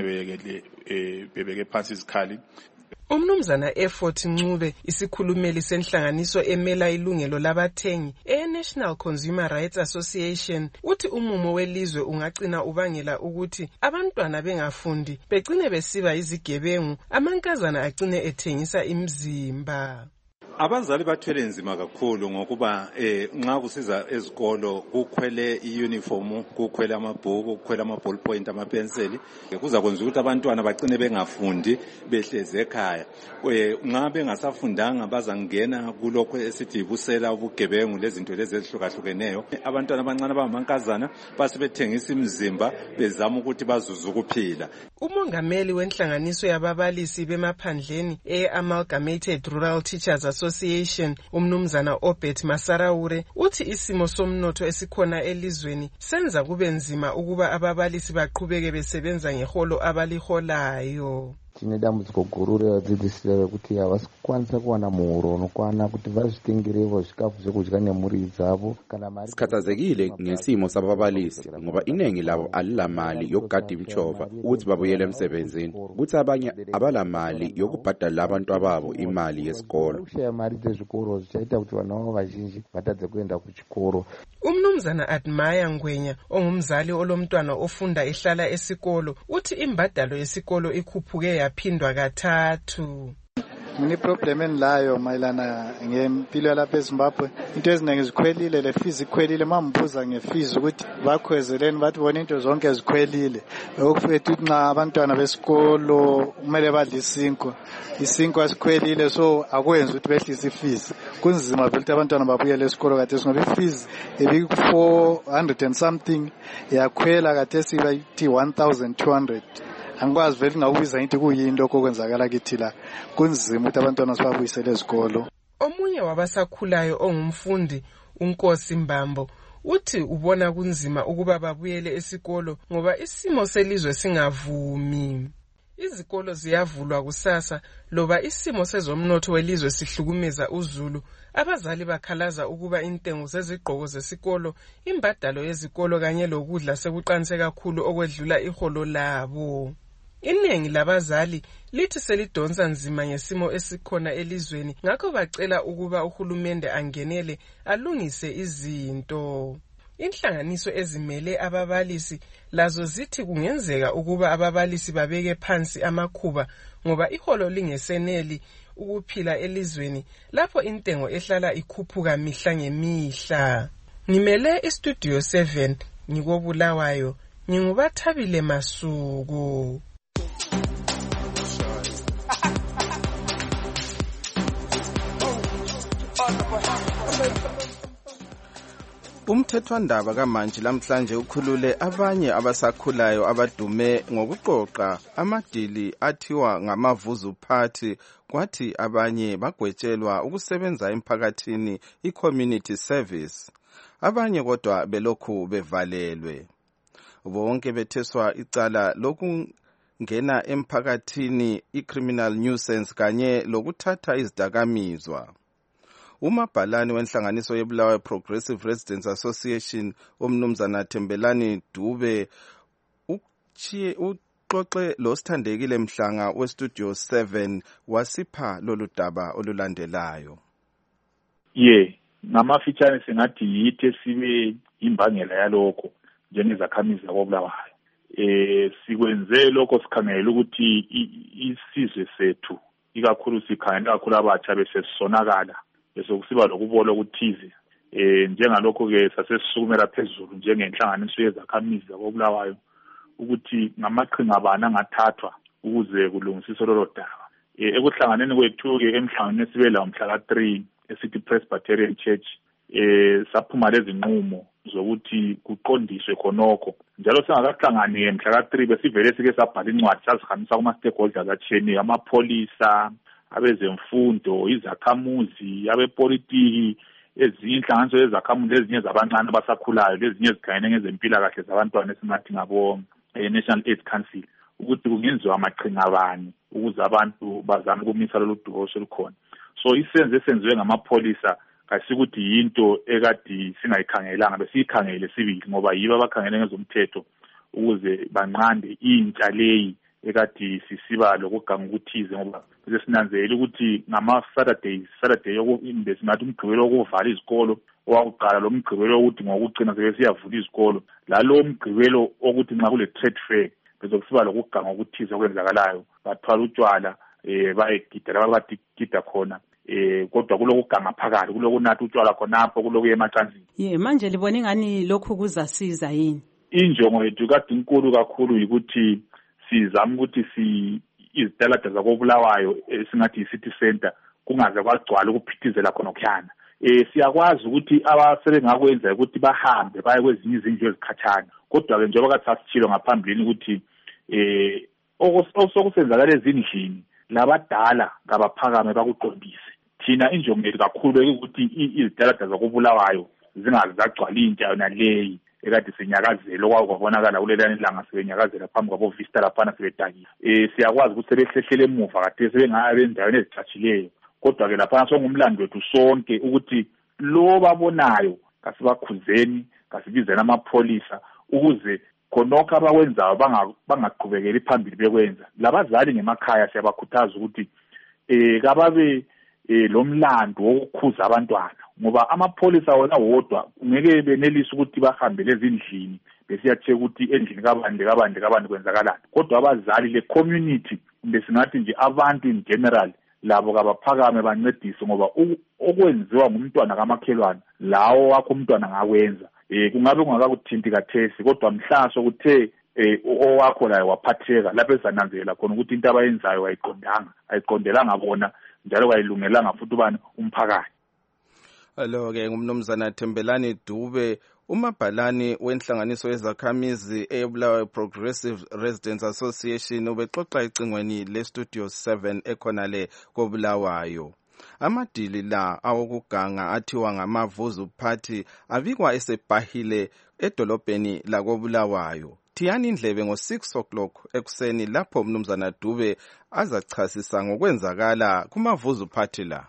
bebeke phansi izikhali. Umnumzana Effort Ncube, isikhulumeli senhlanganiso emela ilungelo labathengi eNational Consumer Rights Association, uthi umumo welizwe ungagcina ubangela ukuthi abantwana bengafundi begcine besiba izigebengu, amankazana agcine ethengisa imzimba. Abazali bathwele nzima kakhulu ngokuba nxa kusiza ezikolo kukhwele iuniform, kukhwele amabhuku, kukhwele amaballpoint, amapenseli, kuza kwenza ukuthi abantwana bagcine bengafundi behleze ekhaya. Nxa bengasafundanga bazangena kulokho esithi ibusela, ubugebengu lezinto lezi ezihlukahlukeneyo. Abantwana abancane abangamankazana basebethengisa imizimba bezama ukuthi bazuze ukuphila. Umongameli wenhlanganiso yababalisi bemaphandleni Amalgamated Rural Teachers Association, umnumzana Obert Masaraure, uthi isimo somnotho esikhona elizweni senza kube nzima ukuba ababalisi baqhubeke besebenza ngeholo abaliholayo. Tine dambudziko guru revadzidzisi rekuti havasi kukwanisa kuwana muhoro unokwana kuti vazvitengerevo zvikafu zvekudya nemhuri dzavo. Sikhathazekile ngesimo sababalisi ngoba iningi labo alilamali yokugada imchova ukuthi babuyele emsebenzini, kuthi abanye abalamali yokubhadala abantu ababo imali yesikolo. Ukushaya mali dzezvikoro zvichaita kuti vana vavo vazhinji vatadze kuenda kuchikoro. Umnumzana Admaya Ngwenya, ongumzali olomntwana ofunda ehlala esikolo, uthi imbadalo yesikolo ikhuphuke yaphindwa kathathu. Mini problem enlayo mayelana ngempilo yalapha eZimbabwe. Into eziningi zikhwelile, le fees ikhwelile. Mambuza ngefees ukuthi bakhwezeleni bathi bona into zonke zikhwelile. Okufethu nxa abantwana besikolo kumele badle isinkwa sikhwelile, so akwenzi ukuthi behlise ifees. Kunzima vele ukuthi abantwana babuyele esikolo kathesi ngoba ifees ebi 400 and something yakhwela kathesi bayithi 1200. Angikwazi vele ngawubiza into kuyinto okwenzakala kithi la. Kunzima ukuthi abantwana sibabuyisele ezikolo. Omunye wabasakhulayo ongumfundi uNkosi Mbambo uthi ubona kunzima ukuba babuyele esikolo ngoba isimo selizwe singavumi. Izikolo ziyavulwa kusasa loba isimo sezomnotho welizwe sihlukumeza uZulu. Abazali bakhalaza ukuba intengo zezigqoko zesikolo, imbadalo yezikolo kanye lokudla sekuqanise kakhulu okwedlula iholo labo. Iningi labazali lithi selidonsa nzima ngesimo esikhona elizweni, ngakho bacela ukuba uhulumende angenele alungise izinto. Inhlanganiso ezimele ababalisi lazo zithi kungenzeka ukuba ababalisi babeke phansi amakhuba ngoba iholo lingeseneli ukuphila elizweni lapho intengo ehlala ikhuphuka mihla ngemihla. Ngimele istudio 7 ngikobulawayo, ngingubathabile Masuku. Umthethwandaba kamanje lamhlanje ukhulule abanye abasakhulayo abadume ngokuqoqa amadili athiwa ngamavuzu party, kwathi abanye bagwetshelwa ukusebenza emphakathini i-community service. Abanye kodwa belokhu bevalelwe. Bonke betheswa icala lokungena emphakathini i-criminal nuisance kanye lokuthatha izidakamizwa. Umabhalani wenhlanganiso yeBulawayo Progressive Residents Association umnumzana Thembelani Dube uxoxe lo Sithandekile Mhlanga westudio 7 wasipha lolu daba olulandelayo. Ngamafitshane singathi yithe sibe imbangela yalokho njengezakhamizi zakoBulawayo. Sikwenze lokho sikhangela ukuthi isizwe sethu ikakhulu sikhangela kakhulu abatsha besesonakala besokusiba lokubola ukuthize njengalokho ke sasesisukumela phezulu njengenhlanganiso yezakhamizi zakoBulawayo ukuthi ngamaqhinga abana angathathwa ukuze kulungisiswe lolo daba. Ekuhlanganeni kwethu ke emhlanganweni sibela umhla ka3 esithi Presbyterian Church saphuma lezi nqumo zokuthi kuqondiswe khonokho njalo singakahlangani mhla ka3 besivele sike sabhala incwadi sazihambisa kuma stakeholders atheni amapholisa, abezemfundo, izakhamuzi, abepolitiki, ezinye inhlanganiso ezakhamuzi ezinye zabancane abasakhulayo lezinye ezikhangene ngezempilakahle zabantwana esingathi ngabo National AIDS Council ukuthi kungenziwa amaqhinga bani ukuze abantu bazame ukumisa lolu dumo olukhona. So isenze esenziwe ngamapholisa kasikuthi yinto ekade singayikhangelanga besiyikhangele sibili ngoba yibo abakhangele ngezomthetho ukuze banqande intsha leyi ekade sisiba lokuganga ukuthize ngoba sesinanzela ukuthi ngama Saturday yokuimbe singathi umgqibelo wokuvala izikolo owakuqala lo mgqibelo ukuthi ngokugcina siyavula izikolo lalo umgqibelo ukuthi nxa kule trade fair bezokusiba lokuganga ukuthize okwenzakalayo bathwala utshwala bayegidela abagida khona kodwa kulokuganga phakathi kulokunatha utshwala khonapho kulokuya emacansini. Manje libona ingani lokhu kuzasiza yini? Injongo yethu kade inkulu kakhulu ukuthi sizama ukuthi izitalada zakoBulawayo esingathi i-city center kungaze kwagcwala ukuphithizela khona okukhana. Siyakwazi ukuthi abasebengakwenza ukuthi bahambe baye kwezinye izindlu ezikhatshana, kodwa ke njengoba kade sasitshilo ngaphambilini ukuthi osokusenzakala ezindlini labadala ngabaphakame bakuqondise. Thina injongo yethu kakhulu ukuthi izitalada zakoBulawayo zingaze zagcwala intsha yona leyi ekade sinyakazelo kwabonakala kulelani ilanga sebenyakazela phambi kwabo vista laphana sebedakile. Siyakwazi ukuthi sebehlehlele emuva kade sebengaya endaweni ezicatshileyo, kodwa ke laphana sokungumlando wethu sonke ukuthi lo babonayo kasibakhuzeni kasibizeni amapholisa ukuze khonokho abakwenzayo bangaqhubekeli phambili bekwenza. Labazali ngemakhaya siyabakhuthaza ukuthi kababe lo mlando wokukhuza abantwana, ngoba amapholisa wona wodwa ngeke benelise ukuthi bahambe lezi ndlini besiyatheka ukuthi endlini kabande kwenzakalani. Kodwa abazali le community besingathi nje abantu in general labo kabaphakame bancedise, ngoba okwenziwa ngumntwana kamakhelwane lawo wakho umntwana ngakwenza. Kungabe kungakakuthinti kathesi, kodwa mhlaso kuthe owakho laye waphatheka lapho esananzelela khona ukuthi into abayenzayo ayiqondelanga bona njalo kayilungelanga futhi ubani umphakathi. Lo-ke ngumnumzana Thembelani Dube, umabhalani wenhlanganiso yezakhamizi eBulawayo Progressive Residents Association, ubexoxa ecingweni leStudio 7 ekhona le koBulawayo. Amadili la awokuganga athiwa ngamavuzu party abikwa esebhahile edolobheni lakoBulawayo. Thiyani indlebe ngo-6 o'clock ekuseni lapho umnumzana Dube azachasisa ngokwenzakala kumavuzu party la.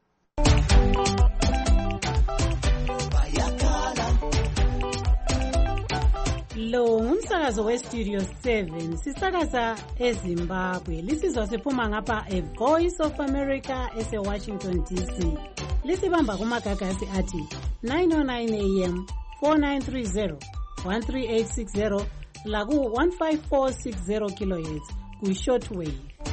Lo ngumsakazo weStudio 7 sisakaza eZimbabwe. Lisizwa siphuma ngapha eVoice of America eseWashington DC. Lisibamba kumagagasi athi 909 AM 4930 13860 laku 15460 kHz ku shortwave.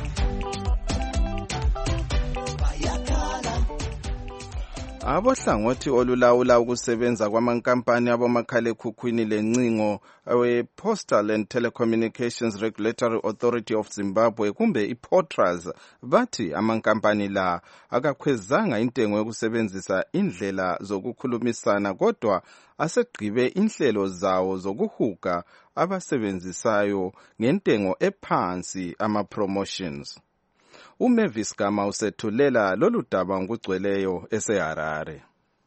Abohlangothi olulawula ukusebenza kwamankampani abomakhalekhukhwini lencingo we-Postal and Telecommunications Regulatory Authority of Zimbabwe kumbe i-POTRAZ bathi amankampani la akakhwezanga intengo yokusebenzisa indlela zokukhulumisana, kodwa asegqibe inhlelo zawo zokuhuga abasebenzisayo ngentengo ephansi ama-promotions. uMavis Gama usethulela lolu daba ngokugcweleyo eseHarare.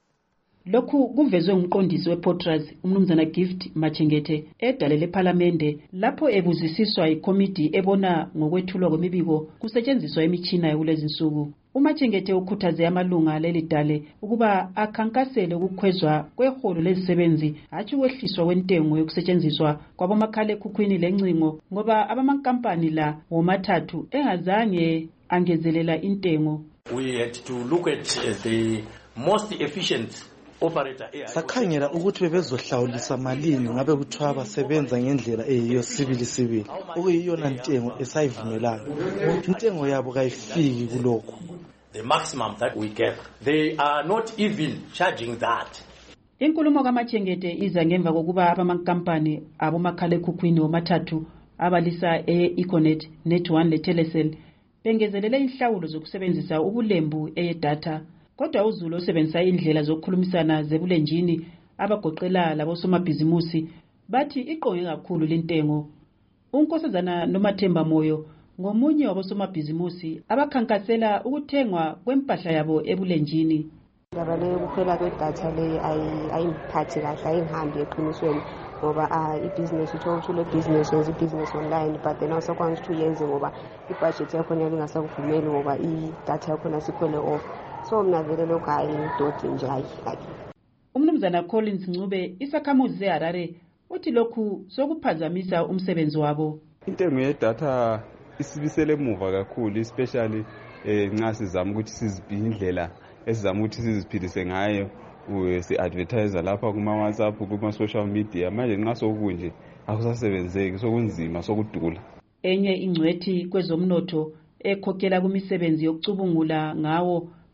Lokhu kuvezwe umqondisi wePOTRAZ umnumzana Gift Machengete edalele ePhalamende lapho ebuzisiswa ikomiti ebona ngokwethulwa kwemibiko kusetshenziswa imitshina kulezi nsuku. uMachengete ukhuthaze amalunga leli dale ukuba akhankasele ukukhwezwa kweholo lezisebenzi hatshi ukwehliswa kwentengo yokusetshenziswa kwabomakhalekhukhwini lencingo, ngoba abamankampani la womathathu engazange angezelela intengo. We had to look at the most efficient sakhangela ukuthi bebezohlawulisa malini ngabe kuthiwa basebenza ngendlela eyiyo sibili okuyiyona ntengo esayivumelayo. Intengo yabo kayifiki kulokho. The maximum that we get, they are not even charging that. Inkulumo kaMachengete iza ngemva kokuba abamankampani abomakhalekhukhwini womathathu abalisa e-Econet, Net1 leTelecel bengezelele inhlawulo zokusebenzisa ubulembu eyedatha. Kodwa uZulu osebenzisa indlela zokukhulumisana zebulenjini abagoqela labosomabhizimusi bathi iqonge kakhulu lentengo. uNkosazana Nomathemba Moyo ngomunye wabosomabhizimusi abakhankasela ukuthengwa kwempahla yabo ebulenjini. Ndaba le kuphela kwedatha le ayiphathi kahle, ayihambi eqinisweni ngoba i-business uthola ukuthi le business yenza i-business online, but then awusakwazi ukuthi uyenze ngoba i-budget yakhona ingasakuvumeli ngoba i-data yakhona sikhwele off. So mina vele lokho ayidodi nje like. Umnumzana Collins Ncube isakhamuzi seHarare uthi lokhu sokuphazamisa umsebenzi wabo. Intengo yedatha isibisele emuva kakhulu, especially nxa sizama ukuthi sizibhindlela esizama ukuthi siziphilise ngayo si-advertise lapha kuma-WhatsApp kuma-social media. Manje nxa sokunje akusasebenzeki, sokunzima, sokudula. Enye ingcwethi kwezomnotho ekhokhela kumisebenzi yokucubungula ngawo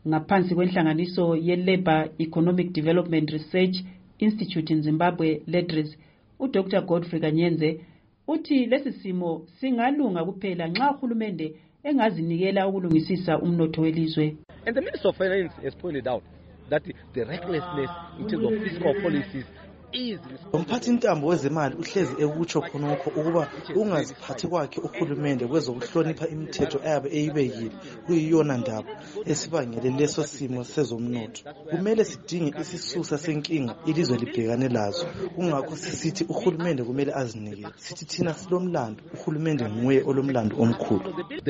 ngaphansi kwenhlanganiso ye-Labour Economic Development Research Institute in Zimbabwe, LEDRIS. uDr. Godfrey Kanyenze uthi lesi simo singalunga kuphela nxa uhulumende engazinikela ukulungisisa umnotho welizwe. And the Minister of Finance has pointed out that the recklessness in terms of fiscal policies umphathi intambo wezemali uhlezi ekutsho khonokho ukuba ungaziphathi kwakhe uhulumende kwezokuhlonipha imithetho ayabe eyibekile kuyiyona ndaba esibangele leso simo sezomnotho. Kumele sidinge isisusa senkinga ilizwe libhekane lazo. Kungakho sisithi uhulumende kumele azinikele. Sithi thina silomlando, uhulumende nguye olomlando omkhulu.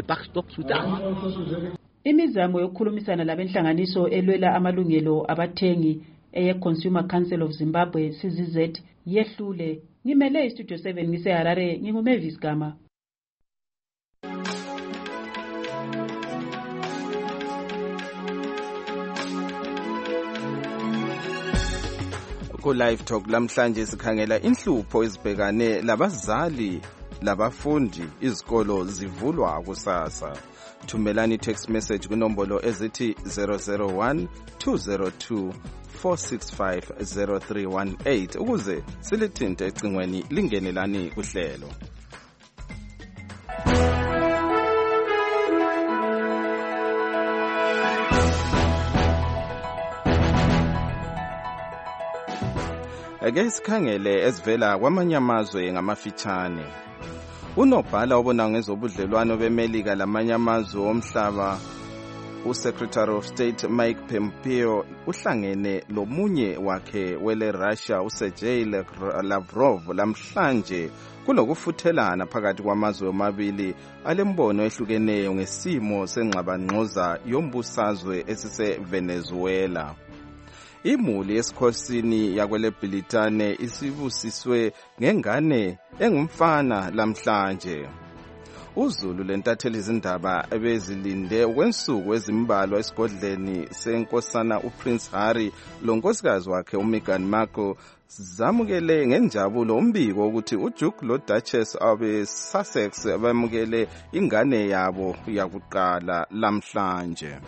Imizamo yokukhulumisana labenhlanganiso elwela amalungelo abathengi eye-Consumer Council of Zimbabwe, CZZ, yehlule. Ngimele iStudio 7 ngiseHarare, nginguMavis Gama. Ku-Live Talk lamhlanje sikhangela inhlupho ezibhekane labazali labafundi izikolo zivulwa kusasa. Thumelani text message kunombolo ezithi 001 202 4650318 ukuze silithinte ecingweni lingenelani kuhlelo. Ake sikhangele ezivela kwamanye amazwe ngamafitshane. Unobhala obona ngezobudlelwano beMelika lamanye amazwe omhlaba uSecretary of State Mike Pompeo uhlangene lomunye wakhe wele Russia uSergey Lavrov lamhlanje kulokufuthelana phakathi kwamazwe omabili alembono ehlukeneyo ngesimo sengxabangxoza yombusazwe esiseVenezuela. Imuli esikhosini yakwele Britane isibusiswe ngengane engumfana lamhlanje. Uzulu lentatheli izindaba ebezilinde okwensuku ezimbalwa esigodleni senkosana uPrince Harry lonkosikazi wakhe uMeghan Markle zamukele ngenjabulo umbiko ukuthi uDuke loDuchess abeSussex bamukele ingane yabo yakuqala lamhlanje.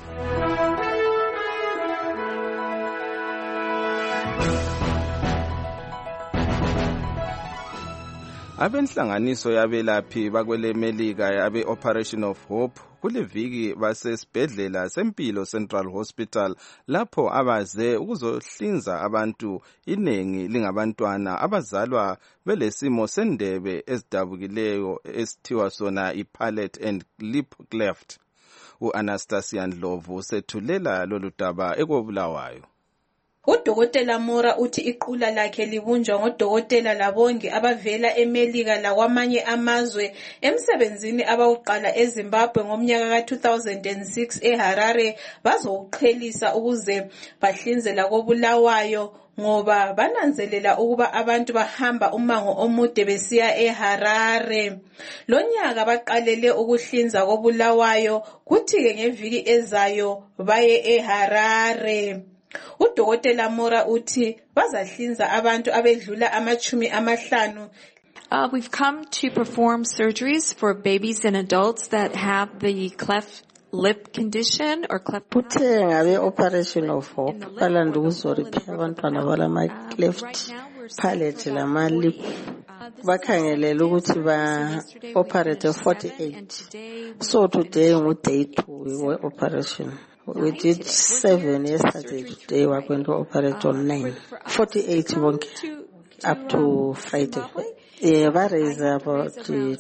Abenhlanganiso yabelaphi bakwele Melika yabe Operation of Hope kuleviki basesibhedlela sempilo Central Hospital lapho abaze ukuzohlinza abantu iningi lingabantwana abazalwa belesimo sendebe ezidabukileyo esithiwa sona i-palate and lip cleft. U-Anastasia Ndlovu usethulela lolu daba ekobulawayo. Udokotela Mora uthi iqula lakhe libunjwa ngodokotela labongi abavela eMelika lakwamanye amazwe emsebenzini abawuqala eZimbabwe ngomnyaka ka-2006 eHarare bazowuqhelisa ukuze bahlinzela kobulawayo ngoba bananzelela ukuba abantu bahamba umango omude besiya eHarare. Lonyaka baqalele ukuhlinza kobulawayo kuthi-ke ngeviki ezayo baye eHarare. Udokotela Mora uthi bazahlinza abantu abedlula ama-50. We've come to perform surgeries for babies and adults that have the cleft lip condition or cleft. Kuthe ngabe operation of hope balanda ukuzoripha abantwana balama-cleft palate lama-lip. Bakhangelela ukuthi ba-operate 48. So today ngu-day 2 we-operation. We did 7 yesterday. Today we're going to operate on 9. 48 up to Friday. That is about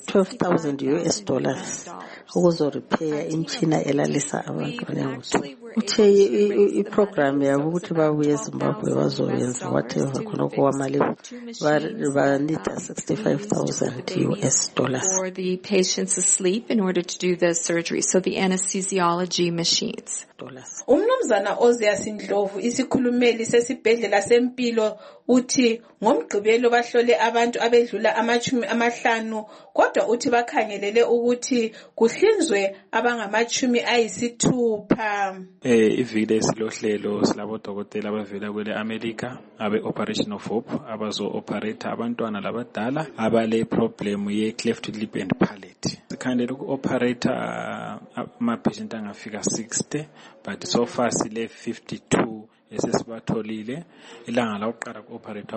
$12,000 ukuzorepair imchina elalisa abantwana. Uthe iprogram yabo ukuthi babuye eZimbabwe bazoyenza whatever khonoko kwamali banida $65,000 for the patients asleep in order to do the surgery, so the anesthesiology machines. Umnumzana Ozias Ndlovu isikhulumeli sesibhedlela sempilo uthi ngomgqibelo bahlole abantu abedlula ama-50 kodwa uthi bakhangelele ukuthi kuhlinzwe abangama-60. Iviki esilohlelo silabodokotela abavela kwele America abe Operation of Hope abazo operate abantwana labadala abale problem ye cleft lip and palate. sikhandela uku-operate ama-patient angafika 60 but so far sile 52 esesibatholile. Ilanga lokuqala ku-operate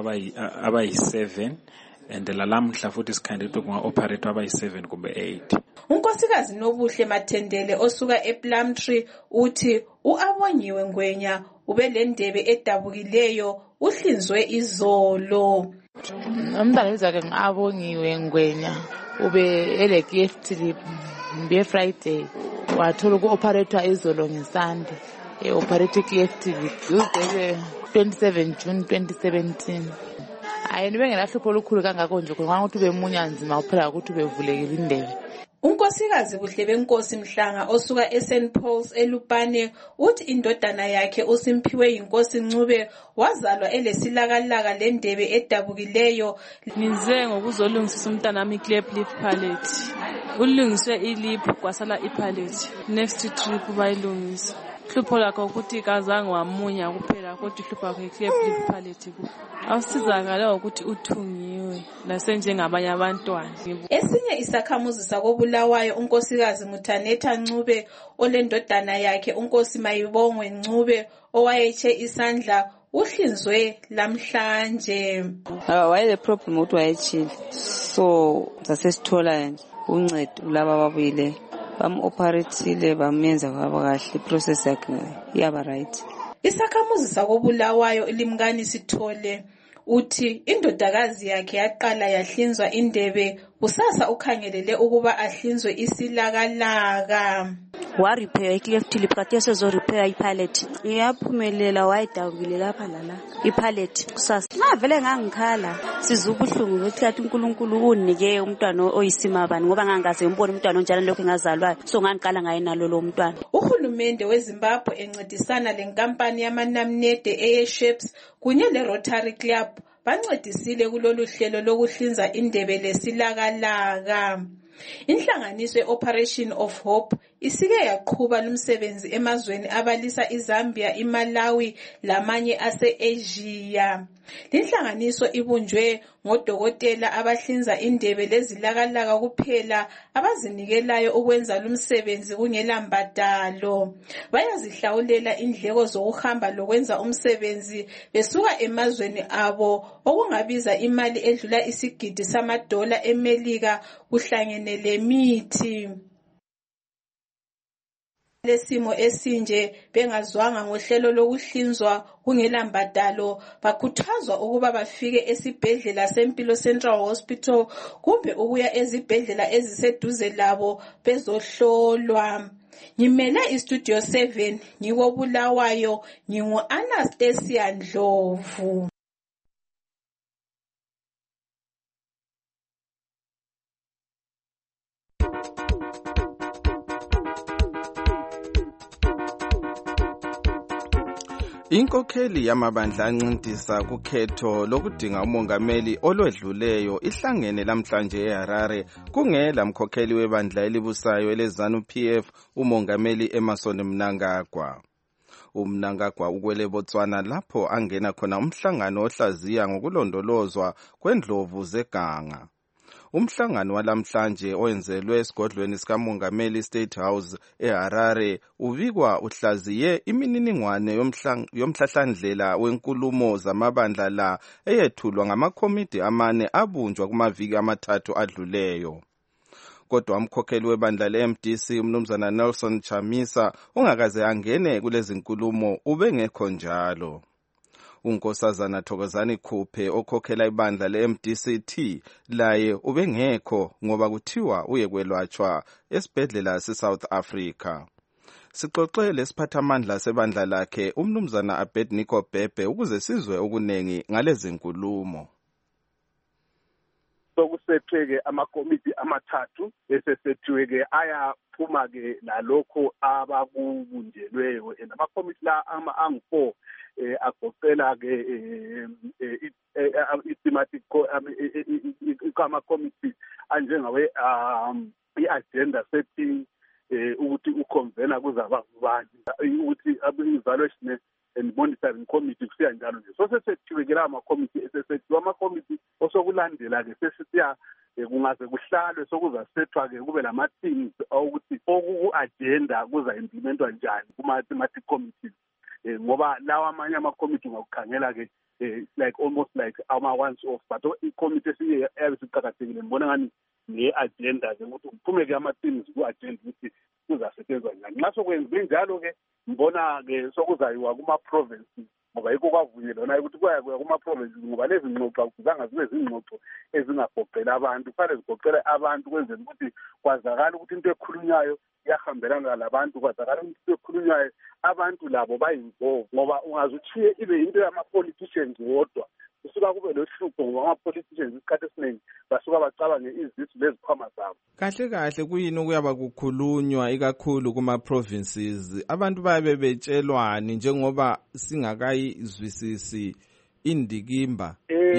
abayi-7 and lalamhla futhi sikhandela ukuthi kunga-operate abayi-7 kumbe 8. Unkosikazi Nobuhle Mathendele osuka ePlumtree uthi uAbonyiwe Ngwenya ubelendebe edabukileyo uhlinzwe izolo. Umntwana wezake ngabongiwe Ngwenya ube ele-gift mbe Friday wathola uku-operator izolo ngeSunday operate gift uzele 27 June 2017. Hayi bengelahlupho olukhulu kangako nje ngoba ukuthi bemunya nzima uphela ukuthi bevulekile indebe. Unkosikazi Buhle Benkosi Mhlanga osuka eSt Paul's eLupane uthi indodana yakhe uSimphiwe Inkosi Ncube wazalwa elesilakalaka lendebe edabukileyo. Ngize ngokuzolungisisa umntana wami cleft lip palate. Ulungiswe ilip kwasala ipalate. Next trip bayilungisa. Hlupho lakho ukuthi kazange wamunya kuphela kodwa ihlupho lakhe cleft lip palate. Awusizakala ukuthi uthungiwe nasenjengabanye abantwana. Esinye isakhamuzi sakobulawayo unkosikazi Muthanetha Ncube olendodana yakhe unkosi Mayibongwe Ncube owayetshe isandla uhlinzwe lamhlanje. Wayele problem ukuthi wayechile so sasesithola nje uncedo laba babuyile bam-operateile bamenza kwaba kahle process yakhe yaba right. Isakhamuzi sakobulawayo ilimkani Sithole uthi indodakazi yakhe yaqala yahlinzwa indebe kusasa ukhangelele ukuba ahlinzwe isilakalaka. Wa repair cleft lip kathi yasezo repair ipalate iyaphumelela wayidawukile lapha lala ipalate kusasa ngavele ngangikhala sizubuhlungu ukuthi yathi uNkulunkulu unike umntwana oyisimabani ngoba ngangaze umbone umntwana onjalo lokho engazalwa so nganiqala ngaye nalo lo mntwana. Uhulumende weZimbabwe encedisana lenkampani yamanamnede eyeShapes kunye leRotary Club bancedisile kulolu hlelo lokuhlinza indebe lesilakalaka. Inhlanganiso ye-Operation of Hope isike yaqhuba lumsebenzi emazweni abalisa iZambia, iMalawi lamanye ase-Asia. Linhlanganiso ibunjwe ngodokotela abahlinza indebe lezilakalaka kuphela abazinikelayo ukwenza lumsebenzi kungelambadalo. Bayazihlawulela indleko zokuhamba lokwenza umsebenzi besuka emazweni abo okungabiza imali edlula isigidi $1 eMelika kuhlangene lemithi. Lesimo esinje bengazwanga ngohlelo lokuhlinzwa kungelambadalo bakhuthazwa ukuba bafike esibhedlela seMpilo Central Hospital kumbe ukuya ezibhedlela eziseduze labo bezohlolwa. Ngimele iStudio 7 ngikobulawayo ngingu-Anastasia Ndlovu. Inkokheli yamabandla ancintisa kukhetho lokudinga umongameli olwedluleyo ihlangene lamhlanje eHarare kungela mkhokheli webandla elibusayo eleZANU-PF umongameli Emmerson Mnangagwa. UMnangagwa ukwele Botswana lapho angena khona umhlangano ohlaziya ngokulondolozwa kwendlovu zeganga. Umhlangano walamhlanje owenzelwe esigodlweni sikamongameli State House eHarare ubikwa uhlaziye imininingwane yomhlahlandlela wenkulumo zamabandla la eyethulwa ngamakomiti 4 abunjwa kumaviki 3 adluleyo. Kodwa umkhokheli webandla le-MDC umnumzana Nelson Chamisa ungakaze angene kulezi nkulumo ubengekho njalo. Unkosazana Thokozani Khuphe okhokhela ibandla le-MDCT laye ubengekho ngoba kuthiwa uyekwelatshwa esibhedlela seSouth Africa. Sixoxele siphathamandla sebandla lakhe umnumzana Abednego Bhebhe ukuze sizwe okunengi ngalezi nkulumo. Sokusetheke amakomiti 3 esesethiwe-ke ayaphuma-ke lalokho abakubunjelweyo amakomiti la angu-4 agoqela-ke i-thematic amakomiti anjengawe i-agenda setting ukuthi uconvena kuzaba kubani ukuthi evaluation and monitoring committee kusiya njalo nje so sesethiwe ke la amakomiti esesethiwe amakomiti osokulandela ke sesiya kungaze kuhlalwe sokuzasethwa-ke kube lama-teams okuthi oku-agenda kuza-implementwa njani kuma-thematic committees ngoba lawa amanye ama-committee ungakukhangela-ke like almost like ama-once off but i-committee esiyabe siqakathekile ngibona ngani nge-agenda-ke ukuthi kuphume-ke ama-teams ku-agenda ukuthi kuzasetshenzwa njani. Nxa sokwenziwe njalo-ke ngibona-ke sokuzayiwa kuma-provinces ngoba yikho kwavunyelwana ukuthi kuya kuma-provinces ngoba lezi ngxoxo akufuzanga zibe zingxoxo ezingagoqela abantu, kufanele zigoqele abantu kwenzela ukuthi kwazakala ukuthi into ekhulunywayo iyahambelana labantu, kwazakala ukuthi into ekhulunywayo abantu labo bayinvolve ngoba ungaze uchiye ibe into yama-politicians wodwa kusuka kube lohlupho ngoba ama-politicians isikhathi esiningi basuka bacabange izisu lezikhwama zabo. Kahle kahle kuyini okuyaba kukhulunywa ikakhulu kuma-provinces abantu bayabe betshelwani njengoba singakayizwisisi indikimba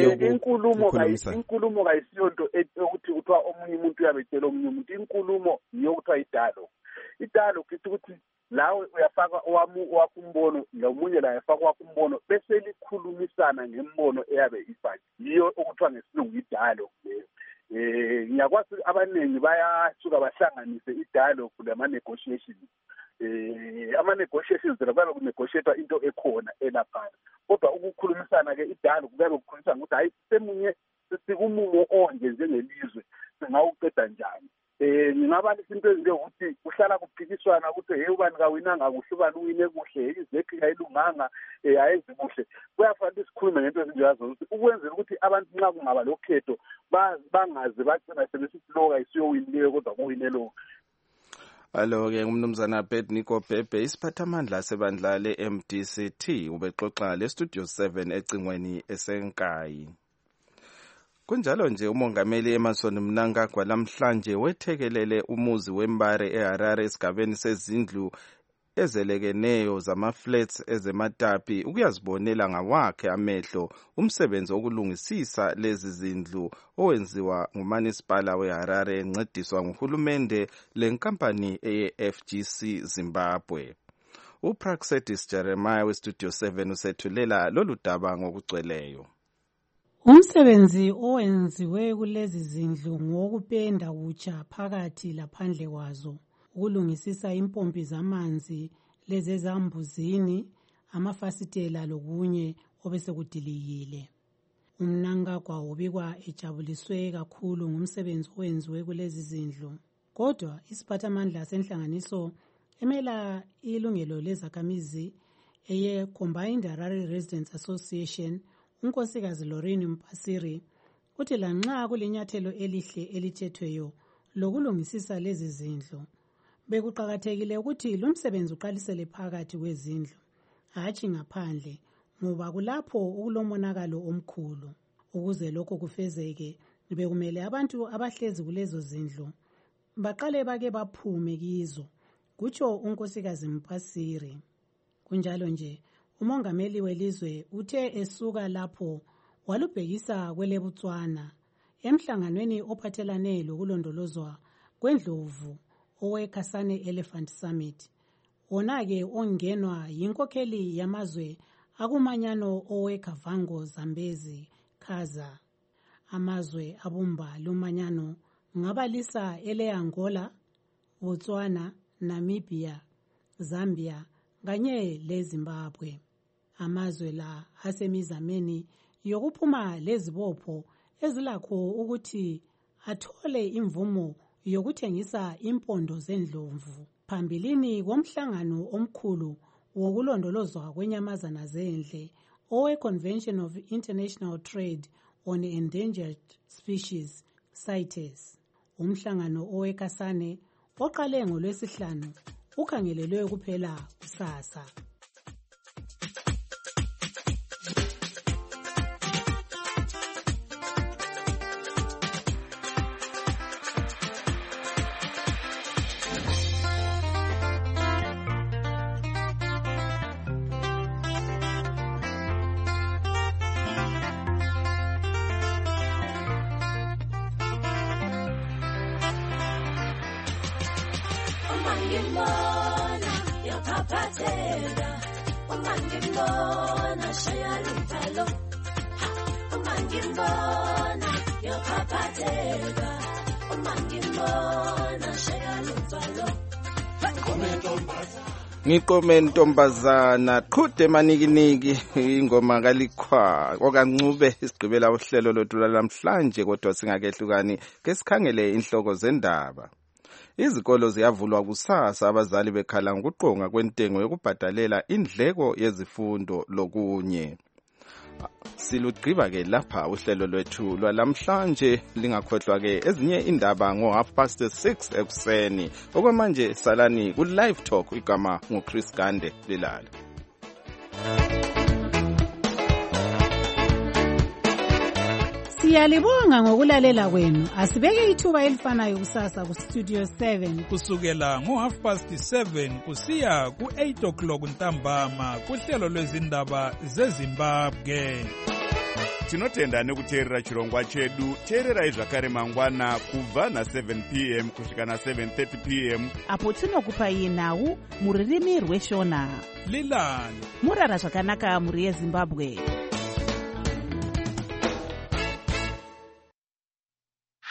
inkulumo kayisiyonto ukuthi kuthiwa omunye umuntu uyabetshela omunye umuntu. Inkulumo yiyo kuthiwa idalo. Idalo kithi ukuthi lawe uyafaka owakho umbono nomunye la yafaka wakho umbono bese likhulumisana ngembono eyabe ifaki. Yiyo okuthiwa ngesilungu idalo. Ngiyakwazi abaningi bayasuka bahlanganise i-dialogue lama-negotiations. Ama-negotiations kuyabe kunegotiatwa into ekhona elaphana kodwa ukukhulumisana-ke i-dialogue kuyabe kukhulumisana ukuthi hayi semunye sikumumo onje njengelizwe singawuqeda njani. Ngingabalisa into ezinjengokuthi kuhlala kuphikiswana ukuthi hey ubani kawinanga kuhle ubani uwine kuhle izekhi ayilunganga ayenzi kuhle. Kuyafanele sikhulume ngento ezinjengazo ukuthi ukwenzela ukuthi abantu nxa kungaba lokhetho bangaze bagcina sebesithi lo kayisiyowinileyo kodwa kuwine lo. Alo-ke umnumzana Abednego Bhebhe isiphathamandla sebandla le-MDCT ubexoxa le-Studio 7 ecingweni esenkayi. Kunjalo nje umongameli Emmerson Mnangagwa lamhlanje wethekelele umuzi wembare eHarare esigabeni sezindlu ezelekeneyo zama-flats ezematapi ukuyazibonela ngawakhe amehlo umsebenzi wokulungisisa lezi zindlu owenziwa ngumanisipala weHarare encediswa nguhulumende lenkampani eye-FGC Zimbabwe. uPraxedis Jeremiah weStudio 7 usethulela lolu daba ngokugcweleyo. Umsebenzi owenziwe kulezi zindlu ngokupenda kutsha phakathi laphandle kwazo, ukulungisisa impompi zamanzi lezezambuzini, amafasitela lokunye obesekudilikile. Umnangagwa ubikwa ejabuliswe kakhulu ngumsebenzi owenziwe kulezi zindlu. Kodwa isiphathamandla senhlanganiso emela ilungelo lezakhamizi eye Combined Harare Residents Association unkosikazi Lorraine Mpasiri uthi lanxa kulinyathelo elihle elithethweyo lokulungisisa lezi zindlu bekuqakathekile ukuthi lo msebenzi uqalisele phakathi kwezindlu hatshi ngaphandle ngoba kulapho ukulomonakalo omkhulu. Ukuze lokho kufezeke bekumele abantu abahlezi kulezo zindlu baqale bake baphume kizo, kutsho unkosikazi Mpasiri. Kunjalo nje umongameli welizwe uthe esuka lapho walubhekisa kweleBotswana emhlanganweni ophathelane lokulondolozwa kwendlovu oweKasane Elephant Summit. Wona-ke ongenwa yinkokheli yamazwe akumanyano oweKavango Zambezi Khaza. Amazwe abumba lumanyano ngabalisa ele-Angola, Botswana, Namibia, Zambia kanye leZimbabwe. Amazwe la asemizameni yokuphuma lezibopho ezilakho ukuthi athole imvumo yokuthengisa impondo zendlovu phambilini komhlangano omkhulu wokulondolozwa kwenyamazana zendle owe-Convention of International Trade on Endangered Species, CITES. Umhlangano oweKasane oqale ngoLwesihlanu ukhangelelwe kuphela kusasa. Uyaphatheka uma ngibona shayaluvalo. Ngiqome ntombazana qhude manikiniki ingoma kalikhwa okancube isigqibela uhlelo lothu namhlanje kodwa singakehlukani ke sikhangele inhloko zendaba. Izikolo ziyavulwa kusasa abazali bekhala ngokuqonga kwentengo yokubhadalela indleko yezifundo lokunye. Silugqiba ke lapha uhlelo lwethu lwalamhlanje lingakhohlwa ke ezinye indaba ngo 6:30 ekuseni okwamanje salani ku live talk igama nguChris Gande Bilala. Siyalibonga ngokulalela kwenu. Asibeke ithuba elifanayo kusasa ku Studio 7 kusukela ngo7:30 kusiya ku8:00 ntambama kuhlelo lwezindaba zeZimbabwe. Tinotenda nekuteerera chirongwa chedu. Teererai zvakare mangwana kubva na7 p.m. kusvika na7:30 p.m. apo tinokupai nhau muririmi rweshona. Lilani murara zvakanaka muri yeZimbabwe.